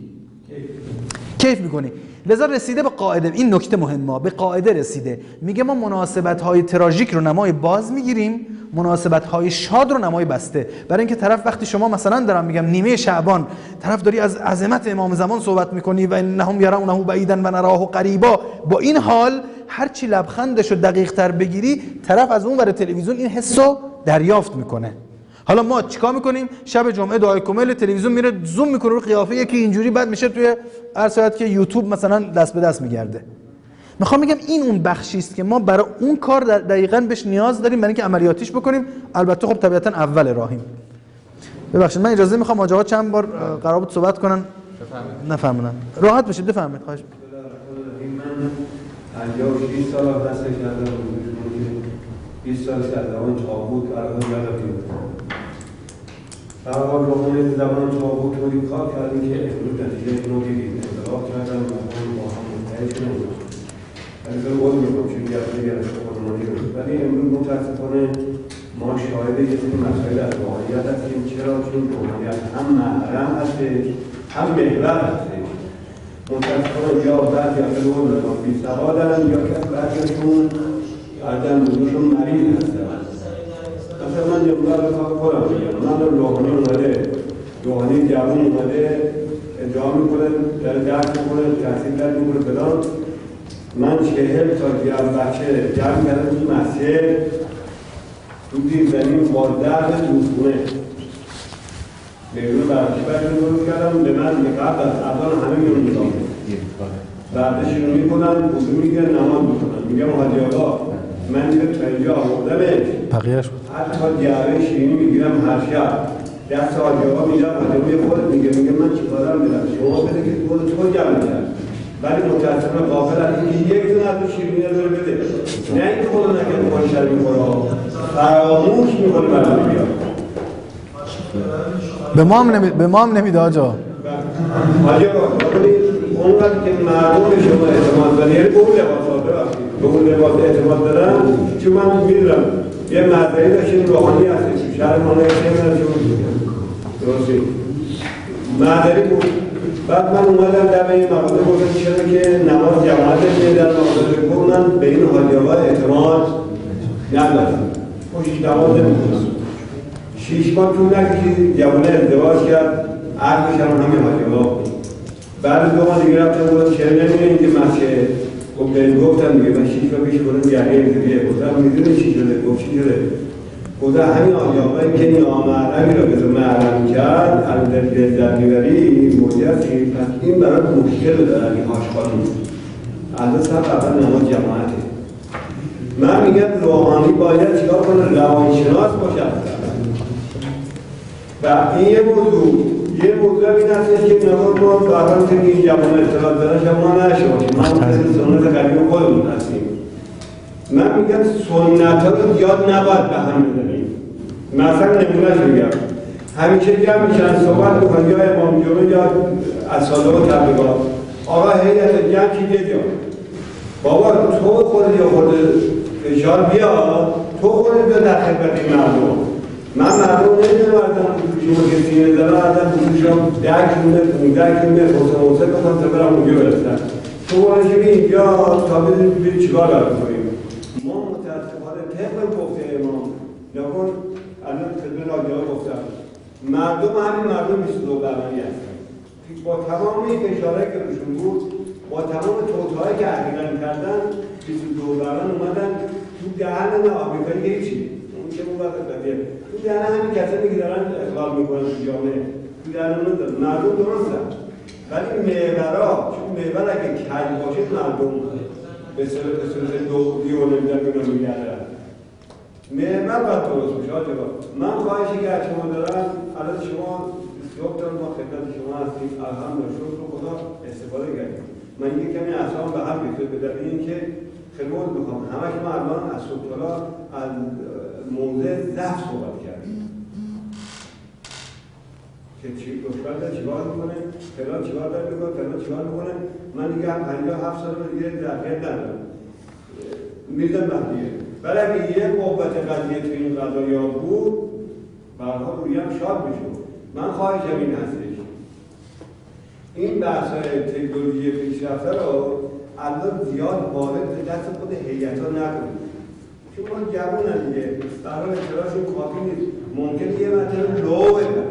کیف میکنی. لذا رسیده به قاعده، این نکته مهمه، به قاعده رسیده، میگه ما مناسبت‌های تراژیک رو نمای باز میگیریم، مناسبت‌های شاد رو نمای بسته. برای اینکه طرف وقتی شما مثلا دارم میگم نیمه شعبان طرف داری از عظمت امام زمان صحبت میکنی و انهم یرونه بعیدا و نراه قریبا، با این حال هر چی لبخندش رو دقیق‌تر بگیری، طرف از اون ور تلویزیون این حسو دریافت میکنه. حالا ما چیکار میکنیم؟ شب جمعه دعای کمیل تلویزیون میره زوم میکنه رو قیافه یکی اینجوری، بعد میشه توی هر ساعت که یوتیوب مثلا دست به دست میگرده. میخوام بگم این اون بخشی است که ما برای اون کار دقیقاً بهش نیاز داریم، برای اینکه عملیاتیش بکنیم. البته خب طبیعتاً اول راهیم. ببخشید من اجازه میخوام آقا چند بار قرار بود صحبت کنن نفهمیدم. راحت بشید بفرمایید. خواهش من 56 سال درس کردم، 20 سال زمان چابود الان یادم میاد. اول روزی زمان چابود رو کار کردیم که امروز نتیجه رو دیدیم. انتخاب کردم و با هم متحد شدیم. از اون بود میگم چون دیگه خودمونی رو. ولی امروز متاسفانه ما شاهد یه سری مسائل از واقعیت هستیم. چرا؟ چون روحانیت هم محرم هستش، هم محور هستش. متاسفانه یا بعضی از اون بی‌سوادن یا که بعضیشون عدم بودشون مریض هستن. مثلا من جمله رو کار خودم میگم، من روحانی اومده، روحانی جوان اومده ادعا میکنه، در درک میکنه، تحصیل درک میکنه فلان. من 40 تا بچه جمع کردم تو مسجد تو زمین با درد دوستونه بیرون برکه برشون درست کردم. به من قبل از اذان همه میون نظام بعدش رو میکنن وضو میگیرن نماز میکنن. میگم حاجی آقا من که تا اینجا آوردمش بقیهش بود حتی جعبه شیرینی میگیرم هر شب دست حاجی آقا میدم حاجی خودت میگه من چیکارم بدم شما بده که خودت تو جمع کرد. ولی متاسفانه غافل از اینکه یک دونه از شیرینی رو بده، نه اینکه خدا نکنه خودش شر میخوره، فراموش میکنه برای بیاد. به ما هم نمیده آجا. حاجی آقا اونقدر که مردم به شما اعتماد دارن، یعنی به اون لباس ها ببخشید به اون لباس اعتماد دارن، چون من میدونم یه مزدهی داشتیم روحانی هستیم شهر مانایی نمیدونم چون درستی مزدهی بود. بعد من اومدم در این مقاله بودم چرا که نماز جماعت میده در مقاله بکنن به این حاجی آقا اعتماد ندارم خوشش نماز نمیکنم. 6 ماه طول نکشید جوانه ازدواج کرد عرضش هم همین حاجی آقا. بعد 2 ماه دیگه رفتم بودم چرا نمیره اینکه مسجد خب بهم گفتم دیگه من 6 ماه پیش بودم یعنی اینطوریه گفتم میدونی چی شده؟ گفت چی شده؟ گفتم همین حاجی آقایی که نامحرمی رو به تو محرم کرد از لذت میبری موجودی پس این برای مشکل داره این آشغالون از سب اول نماز جماعته. من میگم روحانی باید چیکار کنه؟ روانشناس باشه و این یه موضوع این هستش که نماز ما برای که این جوان اطلاع دارن شما نشه باشیم ما سنت قدیم خودمون هستیم. من میگم سنت ها رو یاد نباید به هم بزنیم. مثلا نمونهش میگم همیشه جمع میشن صحبت بکنن یا امام جمعه یا اساتید و تبلیغات آقا هیئت جمع کی بیا بابا تو خودت یا خود فشار بیا تو خودت بیا در خدمت این مردم. من مردم نمیدونم شما که سینه دارن ازم بودشم 10 کیلومتر 15 کیلومتر حوصله کنم تا برم اونجا برسن. تو باید که اینجا تا ببینید چیکار باید بکنیم. ما متاسفانه طبق گفته امام نکن الان خدمت آجاها گفتم مردم همین مردم 22 بهمنی هستن با تمام این فشارهایی که روشون بود با تمام توطئه‌هایی که اخیراً کردن 22 بهمن اومدن تو دهن آمریکایی هیچی اون که اون وقت قضیه تو دهن همین کسانی که دارن اخلال میکنن تو جامعه تو دهن اون مردم درستن ولی محورها چون محور اگه کج باشه مردم به صورت دوری و نمیدن بینو میگردن محور باید درست میشه. من خواهشی که از شما دارم الان شما 30 تا ما خدمت شما هستیم الحمدلله شکر خدا استفاده کردیم. من یک کمی اعصابم به هم ریخته به دلیل اینکه خدمت میخوام همش ما الان از صبح تا از موضع ضعف صحبت کردیم که دشمن داره چیکار میکنه فلان چیکار داره میکنه فلان چیکار میکنه. من دیگه 57 سال دیگه ظرفیت ندارم میزن مهدیه ولی اگه یه قوت قضیه تو این قضایا بود برها رویم شاد میشود. من خواهشم این هستش این بحث‌های تکنولوژی پیشرفته رو الان زیاد وارد به دست خود هیئت‌ها نکنید چون ما جوانن دیگه برای اطلاعشون کافی نیست. ممکن یه مطلب لو بدن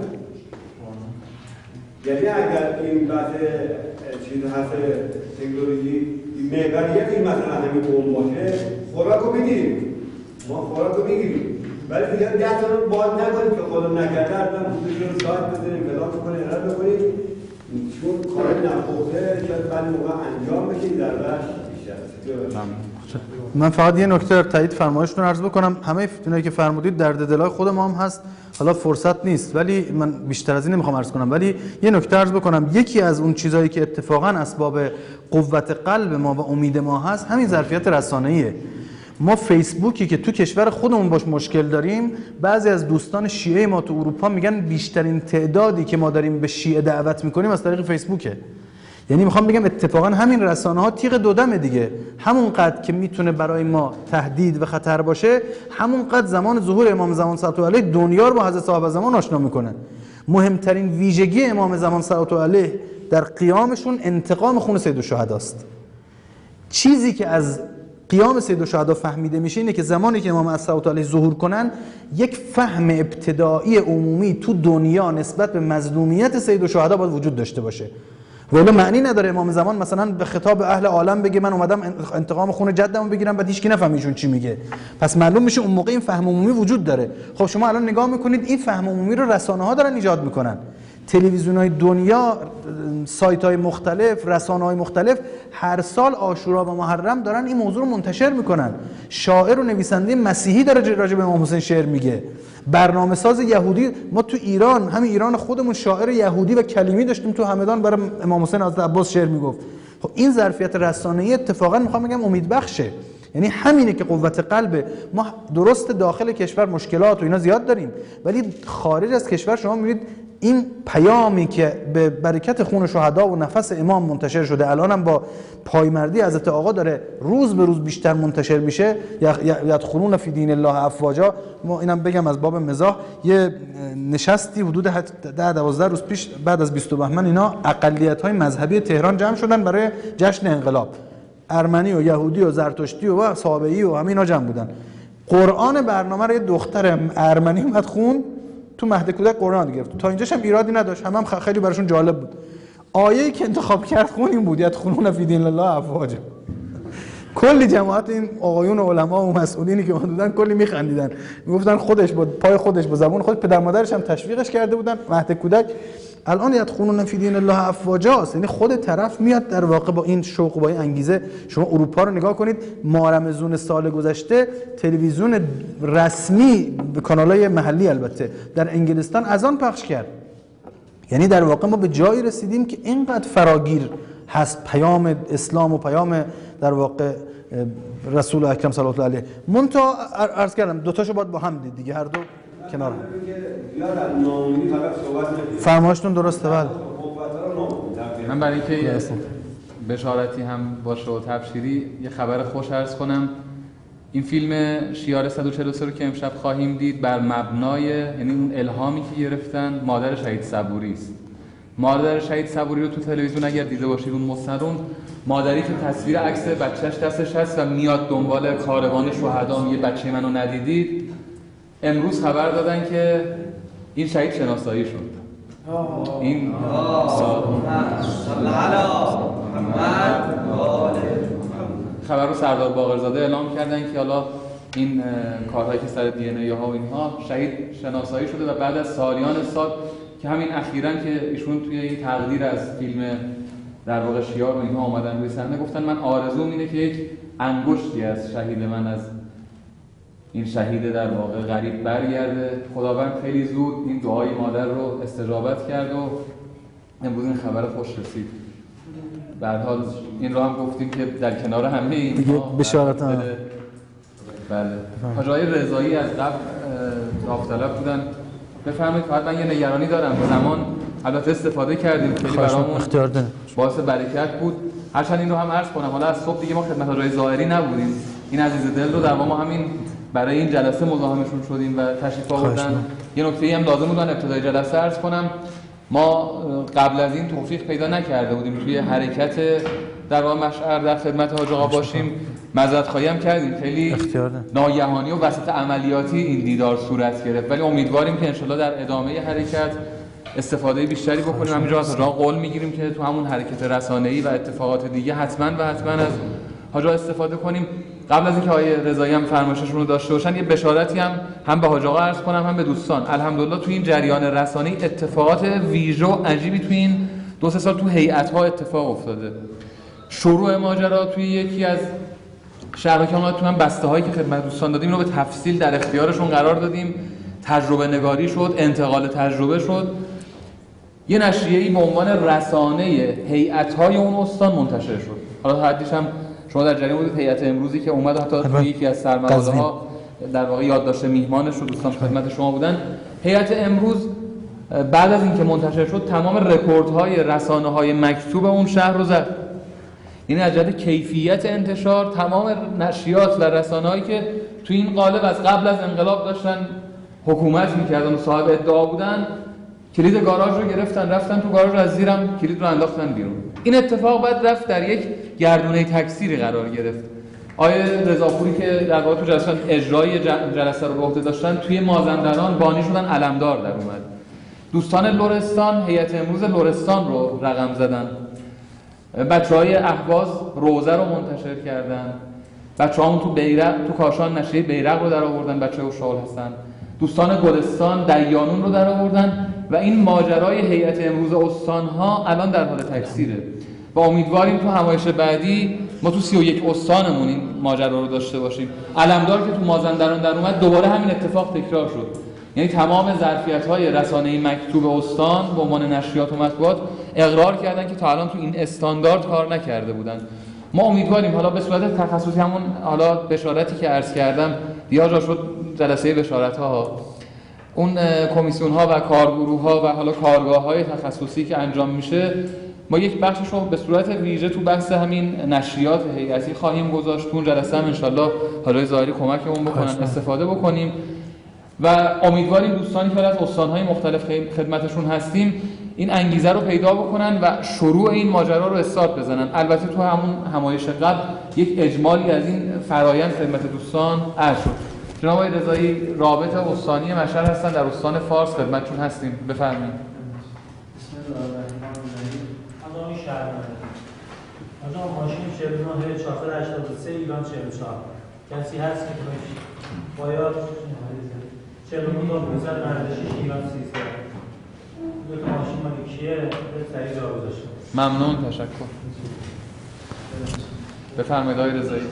یعنی اگر این بحث چیز هست تکنولوژی محوریت این مثلا همین قوم باشه خوراک رو میگیریم ما خوراک رو میگیریم ولی دیگه 10 تا رو باز نکنیم که خدا نکرده اصلا بودشون رو سایت بزنیم فلان کنیم ارائه بکنیم چون کار نپخته شاید بعد موقع انجام بشه در بخش بیشتر. من فقط یه نکته در تایید فرمایشتون عرض بکنم. همه اینایی که فرمودید درد دلای خود ما هم هست حالا فرصت نیست ولی من بیشتر از این نمیخوام عرض کنم ولی یه نکته عرض بکنم. یکی از اون چیزایی که اتفاقا اسباب قوت قلب ما و امید ما هست همین ظرفیت رسانه‌ایه. ما فیسبوکی که تو کشور خودمون باش مشکل داریم بعضی از دوستان شیعه ما تو اروپا میگن بیشترین تعدادی که ما داریم به شیعه دعوت میکنیم از طریق فیسبوکه. یعنی میخوام بگم اتفاقا همین رسانه ها تیغ دودمه دیگه. همون قدر که میتونه برای ما تهدید و خطر باشه همون قدر زمان ظهور امام زمان صلوات علیه دنیا رو با حضرت صاحب زمان آشنا میکنه. مهمترین ویژگی امام زمان صلوات علیه در قیامشون انتقام خون سید الشهداست. چیزی که از قیام سید الشهدا فهمیده میشه اینه که زمانی که امام الصلوة علیه ظهور کنن یک فهم ابتدایی عمومی تو دنیا نسبت به مظلومیت سید الشهدا باید وجود داشته باشه. ولی معنی نداره امام زمان مثلا به خطاب اهل عالم بگه من اومدم انتقام خون جدمو بگیرم بعد هیچ کی نفهمه ایشون چی میگه. پس معلوم میشه اون موقع این فهم عمومی وجود داره. خب شما الان نگاه میکنید این فهم عمومی رو رسانه‌ها دارن ایجاد میکنن. تلویزیون‌های دنیا، سایت‌های مختلف، رسانه‌های مختلف هر سال عاشورا و محرم دارن این موضوع رو منتشر میکنن. شاعر و نویسنده مسیحی داره راجع به امام حسین شعر میگه. برنامه‌ساز یهودی، ما تو ایران، همین ایران خودمون شاعر یهودی و کلیمی داشتیم تو همدان برای امام حسین حضرت عباس شعر میگفت. خب این ظرفیت رسانه‌ای اتفاقا میخوام بگم امیدبخشه. یعنی همینه که قوت قلب ما. درست داخل کشور مشکلات و اینا زیاد داریم، ولی خارج از کشور شما میبینید این پیامی که به برکت خون شهدا و نفس امام منتشر شده، الان هم با پایمردی حضرت آقا داره روز به روز بیشتر منتشر میشه. یدخلون فی دین الله افواجا. ما اینم بگم از باب مزاح، یه نشستی حدود 10-12 روز پیش بعد از 20 بهمن اینا اقلیت‌های مذهبی تهران جمع شدن برای جشن انقلاب. ارمنی و یهودی و زرتشتی و صابئی و همینا جمع بودن. قرآن برنامه رو یه دختر ارمنی اومد خون تو مهد کودک قرآن گرفت. تا اینجاش هم ایرادی نداشت، هم خیلی براشون جالب بود. آیه‌ای که انتخاب کرد خون این بود: یدخلون فی دین الله افواجا. کلی جماعت این آقایون و علما و مسئولینی که بودن کلی میخندیدن، میگفتن خودش با پای خودش با زبون خود، پدر مادرش هم تشویقش کرده بودن. مهد کودک الان یدخلون فی دین الله افواجاست، یعنی خود طرف میاد در واقع با این شوق و با این انگیزه. شما اروپا رو نگاه کنید، ماه رمضان سال گذشته تلویزیون رسمی به کانال‌های محلی البته در انگلستان اذان پخش کرد. یعنی در واقع ما به جایی رسیدیم که اینقدر فراگیر هست پیام اسلام و پیام در واقع رسول اکرم صلی الله علیه. منتها عرض کردم دو تاشو باید با هم دید دیگه، هر دو کنار هم. فرمایشتون درسته. بله من برای اینکه بشارتی هم باشه و تبشیری یه خبر خوش عرض کنم. این فیلم شیار 143 رو که امشب خواهیم دید بر مبنای، یعنی اون الهامی که گرفتن مادر شهید صبوری است. مادر شهید صبوری رو تو تلویزیون اگر دیده باشید، اون مستندون مادری که تصویر عکس بچه‌ش دستش هست و میاد دنبال کاروان شهدا میگه بچه منو ندیدید. امروز خبر دادن که این شهید شناسایی شد. این خبر رو سردار باقرزاده اعلام کردن که حالا این کارهایی که سر دی ان ای ها و اینها شهید شناسایی شده و بعد از سالیان سال که همین اخیراً که ایشون توی این تقدیر از فیلم در واقع شیار و اینها اومدن روی صحنه گفتن من آرزوم اینه که یک انگشتی از شهید من از این شهید در واقع غریب برگرده. خداوند خیلی زود این دعای مادر رو استجابت کرد و امروز این خبر خوش رسید. به هر حال این رو هم گفتیم که در کنار همه این بشارت هم. بله. حاج آقای رضایی از قبل داوطلب بودن. بفرمایید. فقط من یه نگرانی دارم. زمان البته استفاده کردیم خیلی برامون باعث برکت بود. هرچند این رو هم عرض کنم، حالا از صبح دیگه ما خدمت حاج آقای ظاهری نبودیم. این عزیز دل رو در واقع ما همین برای این جلسه مزاحمشون شدیم و تشریف آوردن. یه نکته‌ای هم لازم بود من ابتدای جلسه عرض کنم. ما قبل از این توفیق پیدا نکرده بودیم توی حرکت در واقع مشعر در خدمت حاج آقا باشیم. معذرت خواهی هم کردیم، خیلی ناگهانی و وسط عملیاتی این دیدار صورت گرفت، ولی امیدواریم که انشالله در ادامه حرکت استفاده بیشتری بکنیم. همینجا از حاج قول میگیریم که تو همون حرکت رسانه‌ای و اتفاقات دیگه حتما از حاج استفاده کنیم. قبل از اینکه آقای رضایی هم فرمایششون رو داشته باشن یه بشارتی هم به حاج آقا عرض کنم هم به دوستان. الحمدلله تو این جریان رسانه‌ای اتفاقات ویژه و عجیبی تو این 2-3 سال تو هیئت‌ها اتفاق افتاده. شروع ماجرا توی یکی از شهرها که ما تو هم بسته‌هایی که خدمت دوستان دادیم رو به تفصیل در اختیارشون قرار دادیم. تجربه نگاری شد، انتقال تجربه شد. یه نشریه‌ای به عنوان رسانه هیئت‌های اون استان منتشر شد. حالا حدیث هم شما در جریان بودید هیئت امروزی که اومد حتی توی یکی از سرمقاله‌ها در واقع یادداشت میهمانش رو دوستان خدمت شما بودن. هیئت امروز بعد از اینکه منتشر شد تمام رکوردهای رسانه‌های مکتوب اون شهر رو زد. یعنی از جهت کیفیت انتشار تمام نشریات و رسانه‌هایی که تو این قالب از قبل از انقلاب داشتن حکومت می‌کردن و صاحب ادعا بودن، کلید گاراژ رو گرفتن، رفتن تو گاراژ، از زیرم کلید رو انداختن بیرون. این اتفاق بعد رفت در یک گردونه تکثیری قرار گرفت. آیه رضاپوری که در واقع تو جلسه اجرای جلسه رو به عهده داشتن، توی مازندران بانی شدن علمدار در اومد. دوستان لرستان هیئت امروز لرستان رو رقم زدن. بچهای اهواز روزه رو منتشر کردن. بچه‌هامون تو بیرق، تو کاشان نشریه بیرق رو در آوردن، بچه‌ها اوشاول هستن. دوستان گلستان دیانون رو در آوردن و این ماجرای هیئت امروز استان‌ها الان در حال تکثیره. و امیدواریم تو همایش بعدی ما تو 31 استانمون این ماجرا رو داشته باشیم. علمدار که تو مازندران در اومد دوباره همین اتفاق تکرار شد. یعنی تمام ظرفیت‌های رسانه‌ای مکتوب استان به عنوان نشریات و مطبوعات اقرار کردن که تا الان تو این استاندارد کار نکرده بودن. ما امیدواریم حالا به صورت تخصصی همون حالا بشارتی که عرض کردم یا جا شد جلسه بشارت‌ها، اون کمیسیون‌ها و کارگروه‌ها و حالا کارگاه‌های تخصصی که انجام میشه، ما یک بخشش رو به صورت ویژه تو بحث همین نشریات هیئتی خواهیم گذاشت. تو اون جلسه هم انشالله حالا ظاهری کمکمون بکنن استفاده بکنیم و امیدواریم دوستانی که از استان‌های مختلف خدمتشون هستیم این انگیزه رو پیدا بکنن و شروع این ماجرا رو استارت بزنن. البته تو همون همایش قبل یک اجمالی از این فرایند خدمت دوستان عرض شد. جناب آقای رضایی رابط استانی مشهد هستن، در استان فارس خدمتتون هستیم. بفرمایید. بسم الله الرحمن الرحیم. آقای شهرمند آقا ماشین 49 چاخر 83 ایران 44 کسی هست که باید 49 500 مردشی ایران 13 دو تا ماشین مال کیه به سریع جا گذاشته. ممنون، تشکر. بفرمایید آقای رضایی.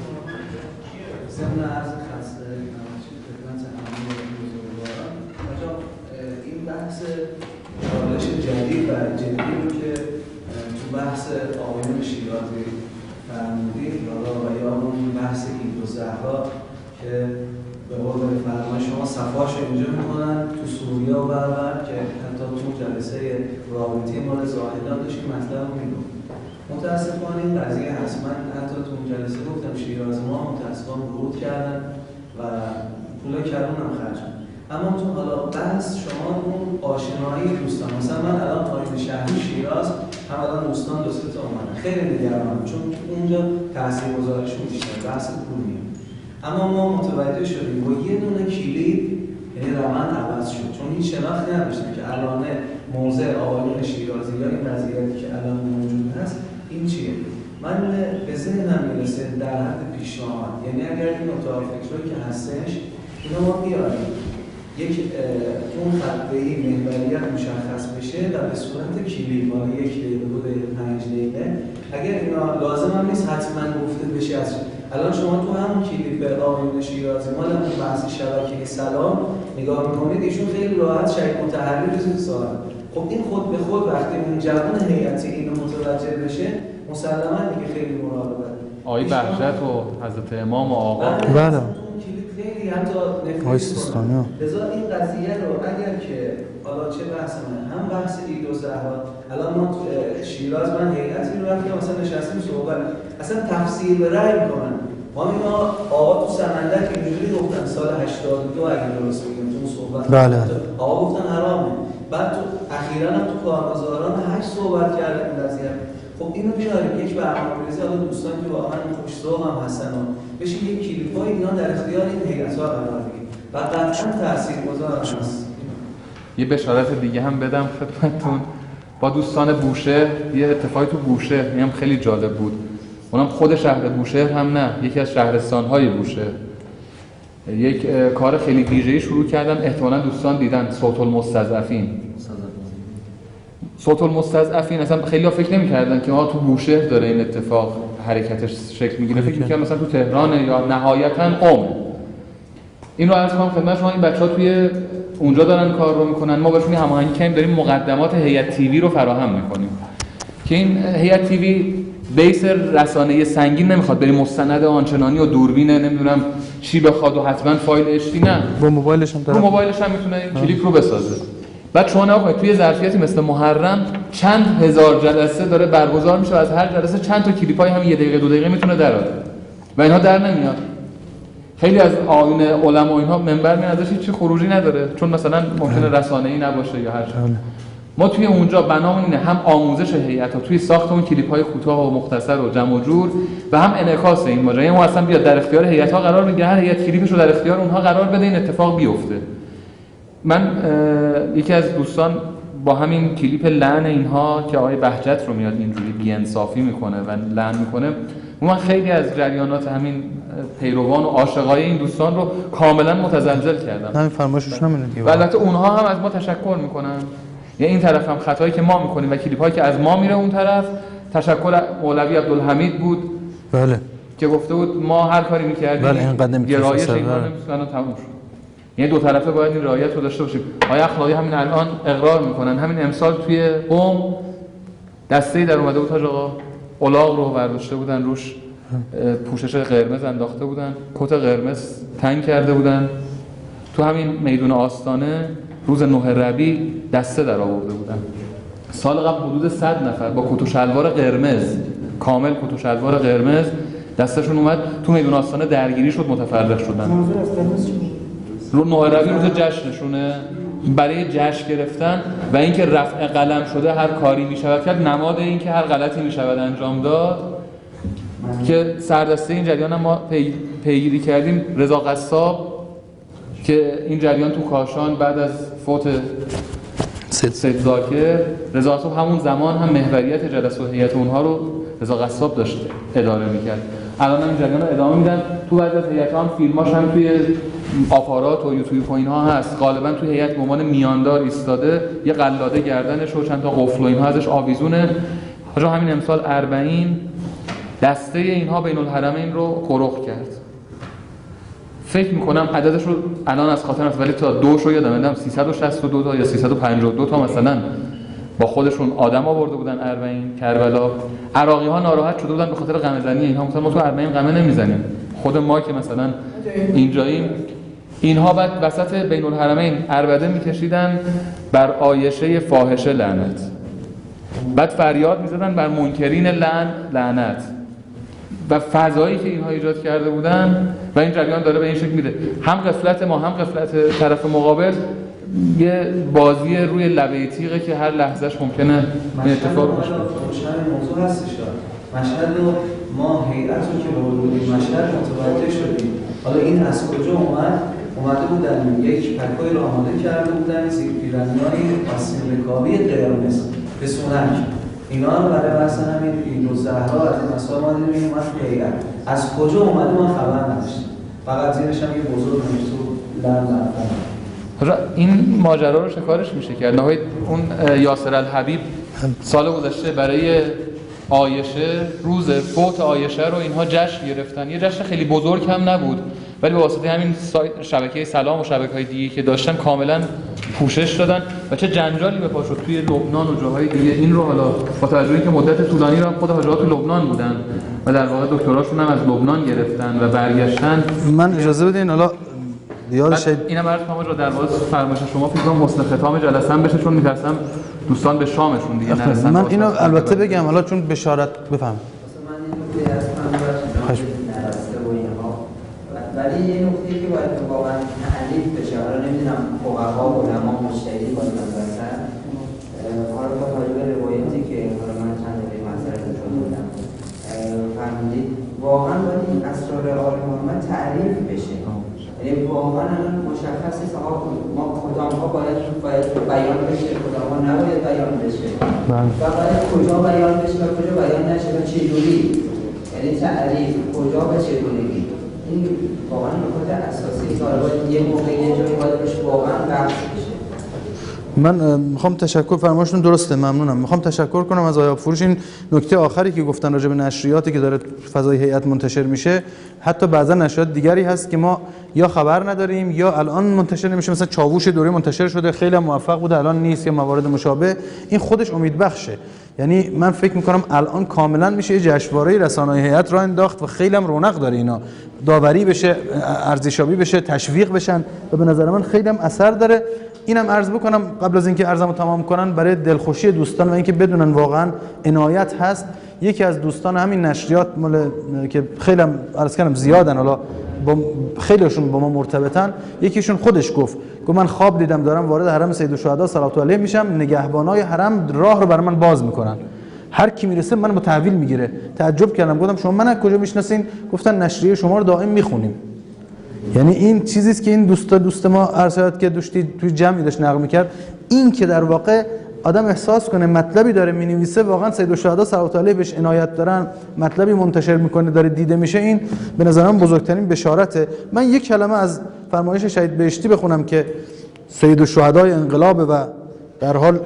ضمن عرض خسته خدمت همه بزرگواران این بحث چالش جدید و جدی رو که تو بحث آقایون شیرازی فرمودید و یا اون بحث عید و زهرا که به قول فرمان شما صفاش رو اینجا میکنن تو سوریه و برابر که حتی تو جلسه رابطی مال زاهدان داشتیم مطلب رو میگفت. متاسفانه این قضیه هست. من حتی تو اون جلسه گفتم شیراز ما متاسفانه ورود کردن و پولا کردن هم خرجن. اما تو حالا بحث شما اون آشنایی دوستان، مثلا من الان آیین شهری شیراز هم الان دوستان دو سه تا اومدن، خیلی نگرانم چون اونجا تاثیرگذاریشون بیشتر بحث پول میاد. اما ما متوجه شدیم با یه دونه کلید یعنی روند عوض شد، چون هیچ شناختی نداشتن که الان موضع آقایون شیرازی یا این وضعیتی که الان موجود هست این چیه. من به ذهنم میرسه در حد پیشنهاد، یعنی اگر این اتاق فکری که هستش اینا ما بیاریم یک اون خطه‌ای محوریت مشخص بشه و به صورت کلید مال 1 دقیقه 2 دقیقه 5 دقیقه اگر اینا لازم هم نیست حتما گفته بشه. از الان شما تو همون کلید به آقایون شیرازی مال اون بحث شبکه سلام نگاه میکنید ایشون خیلی راحت شریک متحرک چیزی سوال. خب این خود به خود وقتی اون جوان هیئتی اینو متوجه بشه مسلماً دیگه خیلی مراقبت. آقای بهجت و حضرت امام و آقا بله خیلی حتی آقای سیستانی لذا این قضیه رو اگر که حالا چه بحث هم بحث عید و زهرا الان ما شیراز من هیئتی رو رفتیم مثلا نشستیم صحبت اصلا تفسیر به رأی میکنن. ما اینا آقا تو سمندک اینجوری گفتن سال 82 اگه درست بگم تو صحبت بله آقا گفتن حرامه. بعد تو اخیراً هم تو کارگزاران 8 صحبت کردن این قضیه. خب اینو بیاریم یک برنامه‌ریزی حالا دوستان که واقعا خوش ذوق هم هستن بشه یک کلیپای اینا در اختیار این هیئت‌ها قرار بگیره و قطعاً تاثیرگذار هست. یه بشارت دیگه هم بدم خدمتتون. با دوستان بوشهر یه اتفاقی تو بوشهر هم خیلی جالب بود. اونم خود شهر بوشهر هم نه، یکی از شهرستان‌های بوشهر یک کار خیلی ویژه‌ای شروع کردن. احتمالاً دوستان دیدن صوت المستضعفین. صوت المستضعفین اصلا خیلی‌ها فکر نمی‌کردن که تو بوشهر داره این اتفاق حرکتش شکل می‌گیره. فکر می‌کردن مثلا تو تهران یا نهایتاً قم. این رو عرض کنم خدمت شما، این بچه‌ها توی اونجا دارن کار رو می‌کنن. ما باشون هماهنگی کردیم، داریم مقدمات هیئت تیوی رو فراهم می‌کنیم که این هیئت تیوی بیس رسانه‌ای سنگین نمیخواد، بریم مستند آنچنانی و دوربین نمیدونم چی بخواد و حتما فایل اشتی، نه، با موبایلش هم رو موبایلش هم میتونه کلیپ رو بسازه. بعد شما نگاه کنید توی ظرفیتی مثل محرم چند هزار جلسه داره برگزار میشه، از هر جلسه چند تا کلیپای هم 1 دقیقه 2 دقیقه میتونه درآره و اینها در نمیاد. خیلی از آیین علما و اینها منبر میاد ازش هیچ خروجی نداره چون مثلا ممکنه رسانه‌ای نباشه یا هر چیز. ما توی اونجا بنامون اینه هم آموزش هیئت‌ها توی ساخت اون کلیپ‌های کوتاه و مختصر و جمع و جور و هم انعکاس این ماجرا. یعنی ما اصلا بیاد در اختیار هیئت‌ها قرار بگیره، هر هیئت کلیپش رو در اختیار اونها قرار بده، این اتفاق بیفته. من یکی از دوستان با همین کلیپ لعن اینها که آقای بهجت رو میاد اینجوری بی‌انصافی میکنه و لعن میکنه، من خیلی از جریانات همین پیروان و عاشقای این دوستان رو کاملا متزلزل کردم. همین فرمایشش نمیدونید. و البته اونها هم از ما تشکر میکنن. یعنی این طرف هم خطایی که ما میکنیم و کلیپ‌هایی که از ما میره اون طرف، تشکر مولوی عبدالحمید بود. بله. که گفته بود ما هر کاری میکردیم بله اینقدر نمیتونیم. گرایش اینها نمیتونن تموم شد. یعنی دو طرفه باید این رعایت رو داشته باشیم. آقای اخلاقی همین الان اقرار میکنن همین امسال توی قم دسته‌ای در اومده بود حاج آقا، الاغ رو برداشته بودن، روش پوشش قرمز انداخته بودن، کت قرمز تنگ کرده بودن، تو همین میدون آستانه روز 9 ربیع دسته در آورده بودن. سال قبل حدود 100 نفر با کت و شلوار قرمز، کامل کت و شلوار قرمز دستشون اومد تو میدون آستانه، درگیری شد، متفرق شدن. رو 9 ربیع روز جشنشونه، برای جشن گرفتن و اینکه رفع قلم شده هر کاری میشود کرد، نماد این که هر غلطی میشود انجام داد. که سردسته این جریان هم ما پیگیری کردیم، رضا قصاب که این جریان تو کاشان بعد از فوت سید زاکر، رضا قصاب همون زمان هم محوریت جلسه و هیئت اونها رو رضا قصاب داشت اداره میکرد. الان هم این جریان رو ادامه میدن. تو بعضی از هیئت‌ها هم فیلماش هم توی آپارات و یوتیوب و اینها هست. غالبا توی هیئت به عنوان میاندار ایستاده، یه قلاده گردنش و چند تا قفل و اینها ازش آویزونه. حالا همین امسال 40 دسته اینها بین الحرمین رو قرق کرد. فکر میکنم عددش رو الان از خاطر هست، ولی تا دوش رو یادم میاد 362 تا یا 352 تا مثلا با خودشون آدم آورده بودن 40 کربلا. عراقی ها ناراحت شده بودن به خاطر قمه زنی اینها، مثلا ما تو 40 قمه نمیزنیم، خود ما که مثلا اینجاییم. اینها بعد وسط بین الحرمین عربده میکشیدن بر عایشه فاحشه لعنت، بعد فریاد میزدن بر منکرین لعنت و فضایی که اینها ایجاد کرده بودن. و این جریان داره به این شکل میره، هم غفلت ما هم غفلت طرف مقابل، یه بازی روی لبه تیغه که هر لحظهش ممکنه این اتفاق باشه. موضوع هستش. مشهد رو ما هیئت رو که بودیم مشهد متوجه شدیم. حالا این از کجا اومده بودن یک پکوی رو آماده کرده بودن، زیر پیرنیای آسین رکابی قرمز به سونک، اینا رو برای مثلا همین روز زهرا از این مسائل ما دیدیم اومد تو هیئت. از کجا اومده ما خبر نداشتیم، فقط زیرش هم یه بزرگ نوشته لرد. این ماجرا رو شکارش میشه کرد. نهایت اون یاسر الحبیب سال گذشته برای عایشه، روز فوت عایشه رو اینها جشن گرفتن. یه جشن خیلی بزرگ هم نبود، ولی به واسطه همین شبکه سلام و شبکه‌های دیگه که داشتن کاملا پوشش دادن و چه جنجالی به پا شد توی لبنان و جاهای دیگه. این رو حالا با توجه اینکه مدت طولانی رو خود حاجات تو لبنان بودن و در واقع دکتراشون هم از لبنان گرفتن و برگشتن. من اجازه بدین حالا یادش اینم عرض کنم رو در واقع فرمایش شما فکر کنم حسن ختام جلسه هم بشه، چون می‌ترسم دوستان به شامشون دیگه نرسن. من اینو البته بگم حالا چون بشارت بفهم. ولی یه نکته که باید واقعا تعریف بشه، حالا نمیدونم فقها و علما مجتهدی باید باشن. حالا با توجه به روایتی که حالا من چند دقیقه مسئله‌شون بودم فهمیدید، واقعا باید این اسرار آل محمد تعریف بشه. یعنی واقعا الان مشخص نیست ما کدام‌ها باید بیان بشه، کدام‌ها نباید بیان بشه و باید کجا بیان بشه و کجا بیان نشه و چجوری، یعنی تعریف کجا و چگونگی. این واقعا نکات اساسی که باید یه موقع یه جایی باید بهش واقعا بحث بشه. من میخوام تشکر، فرمایشتون درسته، ممنونم. میخوام تشکر کنم از آقای آبفروش. این نکته آخری که گفتن راجع به نشریاتی که داره فضای هیئت منتشر میشه، حتی بعضا نشریات دیگری هست که ما یا خبر نداریم یا الان منتشر نمیشه، مثلا چاووش دوره منتشر شده خیلی موفق بوده الان نیست، یا موارد مشابه. این خودش امیدبخشه. یعنی من فکر میکنم الان کاملا میشه یه جشنواره رسانه‌ای هیئت راه انداخت و خیلی هم رونق داره اینا، داوری بشه، ارزشیابی بشه، تشویق بشن و به نظر من خیلی هم اثر داره. اینم عرض بکنم قبل از اینکه عرضمو تمام کنن، برای دلخوشی دوستان و اینکه بدونن واقعا عنایت هست، یکی از دوستان همین نشریات مال که خیلی هم عرض کردم زیادن، حالا با خیلیشون با ما مرتبطن. یکیشون خودش گفت من خواب دیدم دارم وارد حرم سید الشهدا صلوات الله علیه میشم، نگهبانای حرم راه رو برای من باز میکنن، هر کی میرسه من رو تحویل میگیره. تعجب کردم، گفتم شما من از کجا میشناسین؟ گفتن نشریه شما رو دائم میخونیم. یعنی این چیزی است که این دوست ما ارشاد که داشتید توی جمعی داشت نقل میکرد، این که در واقع آدم احساس کنه مطلبی داره مینویسه، واقعا سید الشهدا صلوات الله علیه بهش عنایت دارن، مطلبی منتشر میکنه داره دیده میشه، این به نظر من بزرگترین بشارته. من یک کلمه از فرمایش شهید بهشتی بخونم که سید الشهدای انقلاب و در حال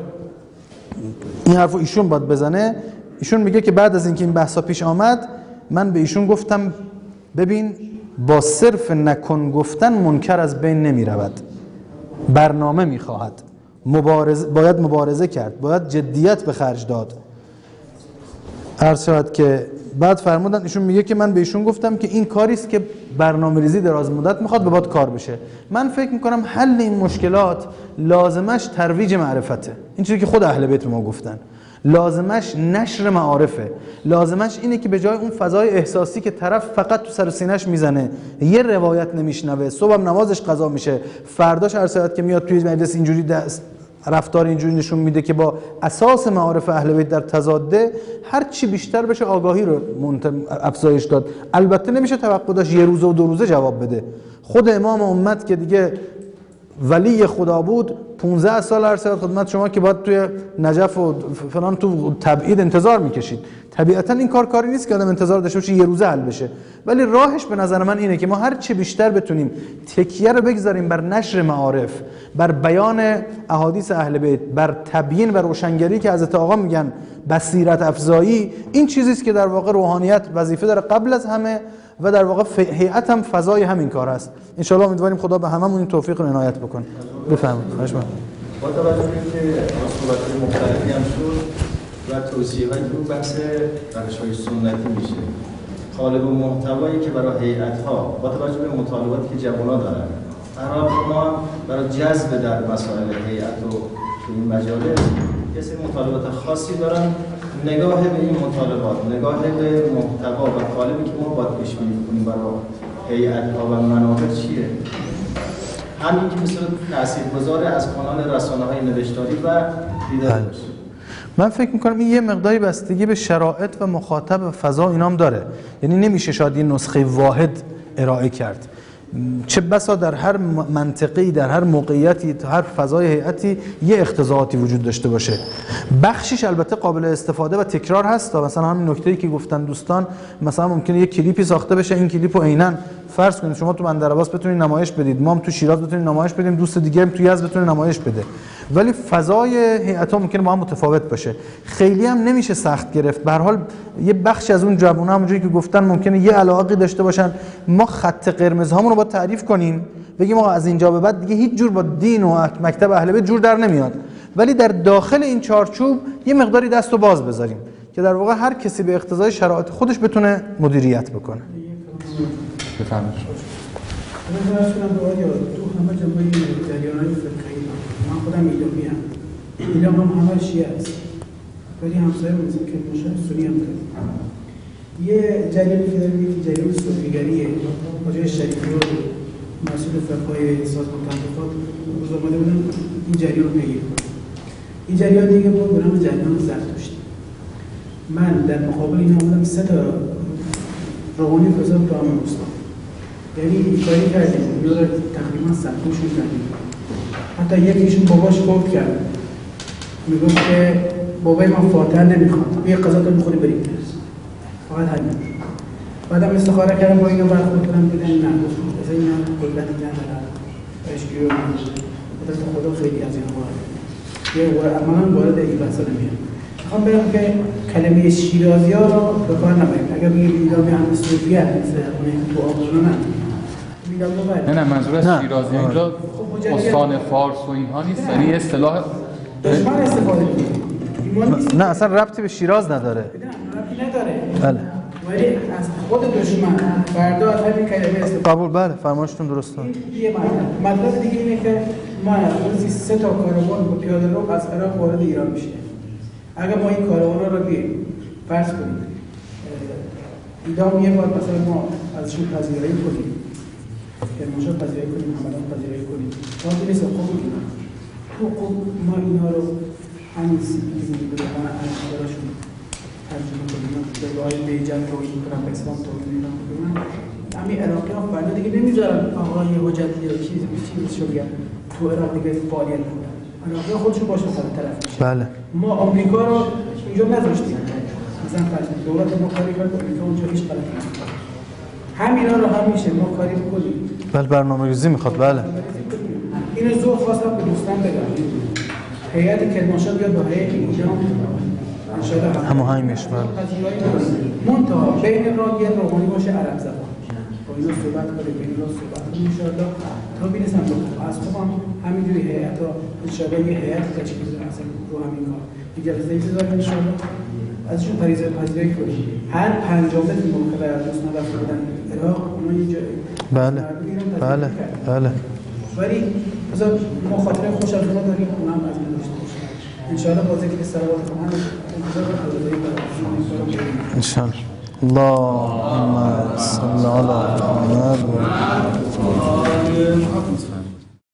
این حرفو ایشون باید بزنه. ایشون میگه که بعد از اینکه این بحثا پیش آمد من به ایشون گفتم ببین با صرف نکن گفتن منکر از بین نمی رود، برنامه می خواهد، باید مبارزه کرد، باید جدیت به خرج داد. عرض شد که بعد فرمودن، ایشون میگه که من به ایشون گفتم که این کاری است که برنامه‌ریزی دراز مدت میخواد، به باید کار بشه. من فکر میکنم حل این مشکلات لازمش ترویج معرفته، این چیزی که خود اهل بیت به ما گفتن. لازمش نشر معارفه، لازمش اینه که به جای اون فضای احساسی که طرف فقط تو سر و سینه‌اش میزنه، یه روایت نمیشنوه، صبحم نمازش قضا میشه، فرداش هر ساعت که میاد توی مجلس اینجوری رفتار اینجوری نشون میده که با اساس معارف اهل بیت در تضاده، هر چی بیشتر بشه آگاهی رو افزایش داد. البته نمیشه توقع داشت یه روزه و دو روزه جواب بده. خود امام امت که دیگه ولی خدا بود 15 سال عرض خدمت شما که باید توی نجف و فلان تو تبعید انتظار میکشید. طبیعتا این کاری نیست که آدم انتظار داشته باشه یه روزه حل بشه، ولی راهش به نظر من اینه که ما هر چه بیشتر بتونیم تکیه رو بگذاریم بر نشر معارف، بر بیان احادیث اهل بیت، بر تبیین و روشنگری که حضرت آقا میگن بصیرت افزایی، این چیزی است که در واقع روحانیت وظیفه داره قبل از همه و در واقع هیئت هم فضای همین کار است. ان شاء الله امیدواریم خدا به هممون این توفیق و عنایت بکنه. بفرمایید. خواهش می‌کنم. با توجه به اینکه صحبت‌های مختلفی هم شد و توصیه‌هایی که بحث روش‌های سنتی میشه، قالب و محتوایی که برای هیئت‌ها با توجه به مطالباتی که جوان‌ها دارن، قرار ما برای جذب در مسائل هیئت و تو این مجالس یه سری مطالبات خاصی دارن. نگاه به این مطالبات، نگاه به محتوا و قالبی که ما باید پیش بینی کنیم برای هیئت‌ها و منابع چیه؟ همین که مثل تاثیرگذار از کانال رسانه‌های نوشتاری و دیدار باشه. من فکر میکنم این یه مقداری بستگی به شرایط و مخاطب و فضا اینام داره، یعنی نمیشه شاید یه نسخه واحد ارائه کرد. چه بسا در هر منطقه‌ای، در هر موقعیتی، در هر فضای هیئتی یه اقتضاعاتی وجود داشته باشه. بخشش البته قابل استفاده و تکرار هست. مثلا همین نکته‌ای که گفتن دوستان، مثلا ممکنه یه کلیپی ساخته بشه، این کلیپو عیناً فرض کنید شما تو بندرعباس بتونید نمایش بدید، ما هم تو شیراز بتونیم نمایش بدیم، دوست دیگه هم تو یزد بتونه نمایش بده، ولی فضای هیئت‌ها ممکنه با هم متفاوت باشه. خیلی هم نمیشه سخت گرفت. به هر حال یه بخش از اون جوونا همونجوری که گفتن ممکنه یه علاقه داشته باشن. ما خط قرمزهامون رو باید تعریف کنیم، بگیم آقا از اینجا به بعد دیگه هیچ جور با دین و مکتب اهل بیت جور در نمیاد، ولی در داخل این چارچوب یه مقداری دستو باز بذاریم که در واقع هر کسی به اقتضای شرایط خودش بتونه مدیریت بکنه. بفرمایید. من درست کنم تو همه جنبه جریان‌های فقهی، من خودم ایلامی‌ام، ایلام هم همه شیعه است، ولی همسایه مثل که مشهد سنی هم داره. یه جریانی که داریم که جریان صوفیگریه، حاجی شریفی و مسئول فقهای سازمان تحقیقات روز آمده بودن این جریان رو بگیر کنن. این جریان دیگه بود به نام جریان زرتشتی. من در مقابل این آمدم 3 تا روحانی گذاشتم تو همون روستا. یعنی این کاری کردیم، اینا رو تقریبا سبکوشون کردیم. حتی یکیشون باباش فوت کرد. میگفت که بابای من فاتحه نمیخواد، یه قضا تو میخوری بریم درس. فقط همین. بعدم استخاره کردم با اینا برخورد کردم دیدن نه، مثلا اینا قدرتی ندارن. اشکیو قدرت خدا خیلی از اینا وارد. یه عملاً وارد این بحثا نمیاد. میخوام بگم که کلمه شیرازی‌ها رو به کار نبریم. اگر بگیم ایلامی اهل صوفیه مثل اونایی که تو آقایان نه منظور از شیرازی اینجا استان فارس و اینها نیست، یعنی اصطلاح دشمن استفاده می‌کنه. نه اصلا ربطی به شیراز نداره. نه ربطی نداره. بله. ولی از خود دشمن فردا از همین کلمه استفاده. قبول، بله فرمایشتون درسته. یه مطلب دیگه اینه که ما روزی 3 تا کاروان با پیاده رو از عراق وارد ایران میشه. اگر ما این کاروان رو بیایم فرض کنیم ایدام یه بار مثلا ما ازشون پذیرایی کنیم کرمانشاه پذیرایی کنیم، حملات پذیرایی کنیم. باید نیست خوب اینا. خب ما اینا رو همین سیبی که میگه به من اشتباهشون ترجمه کنیم. به راه بیجن توهین کنم، به اسلام توهین کنم. همین عراقی ها فردا دیگه نمیذارن آقا یه حجتی یا چیزی بگن تو عراق دیگه فعالیت کنن. عراقی ها خودشون باشه طرف میشه. بله. ما آمریکا رو اینجا نذاشتیم. مثلا دولت ما کاری کرد آمریکا اونجا هیچ غلطی نمی‌کنه. همینا رو همیشه ما کاری بکنیم. بله برنامه‌ریزی میخواد. بله. اینو زور خواستم به دوستان بگم. هیئت کرمانشاه بیاد با هیئت اینجا هماهنگ میشه. بله. منتها بین راه یه روحانی باشه عرب زبان. با اینا صحبت کنیم، بین اینا صحبت کنیم ان شاءالله تا بینسم از خوبم همینجوری هیئت‌ها ان شاءالله یه هیئت تشکیل بدن اصلا رو همین کار. دیگه جلسه بذاریم ان شاءالله ازشون پذیرایی کنیم. هر 50 متر موقع دوست نرفته بودن عراق اونا یه جای بله. بله. بله. ولی مثلا ما خاطره خوش از اونا داریم، اونم از ما داشته باشه ان شاءالله. با ذکر صلوات کنم انتظار داریم ان شاء الله. اللهم صل على محمد و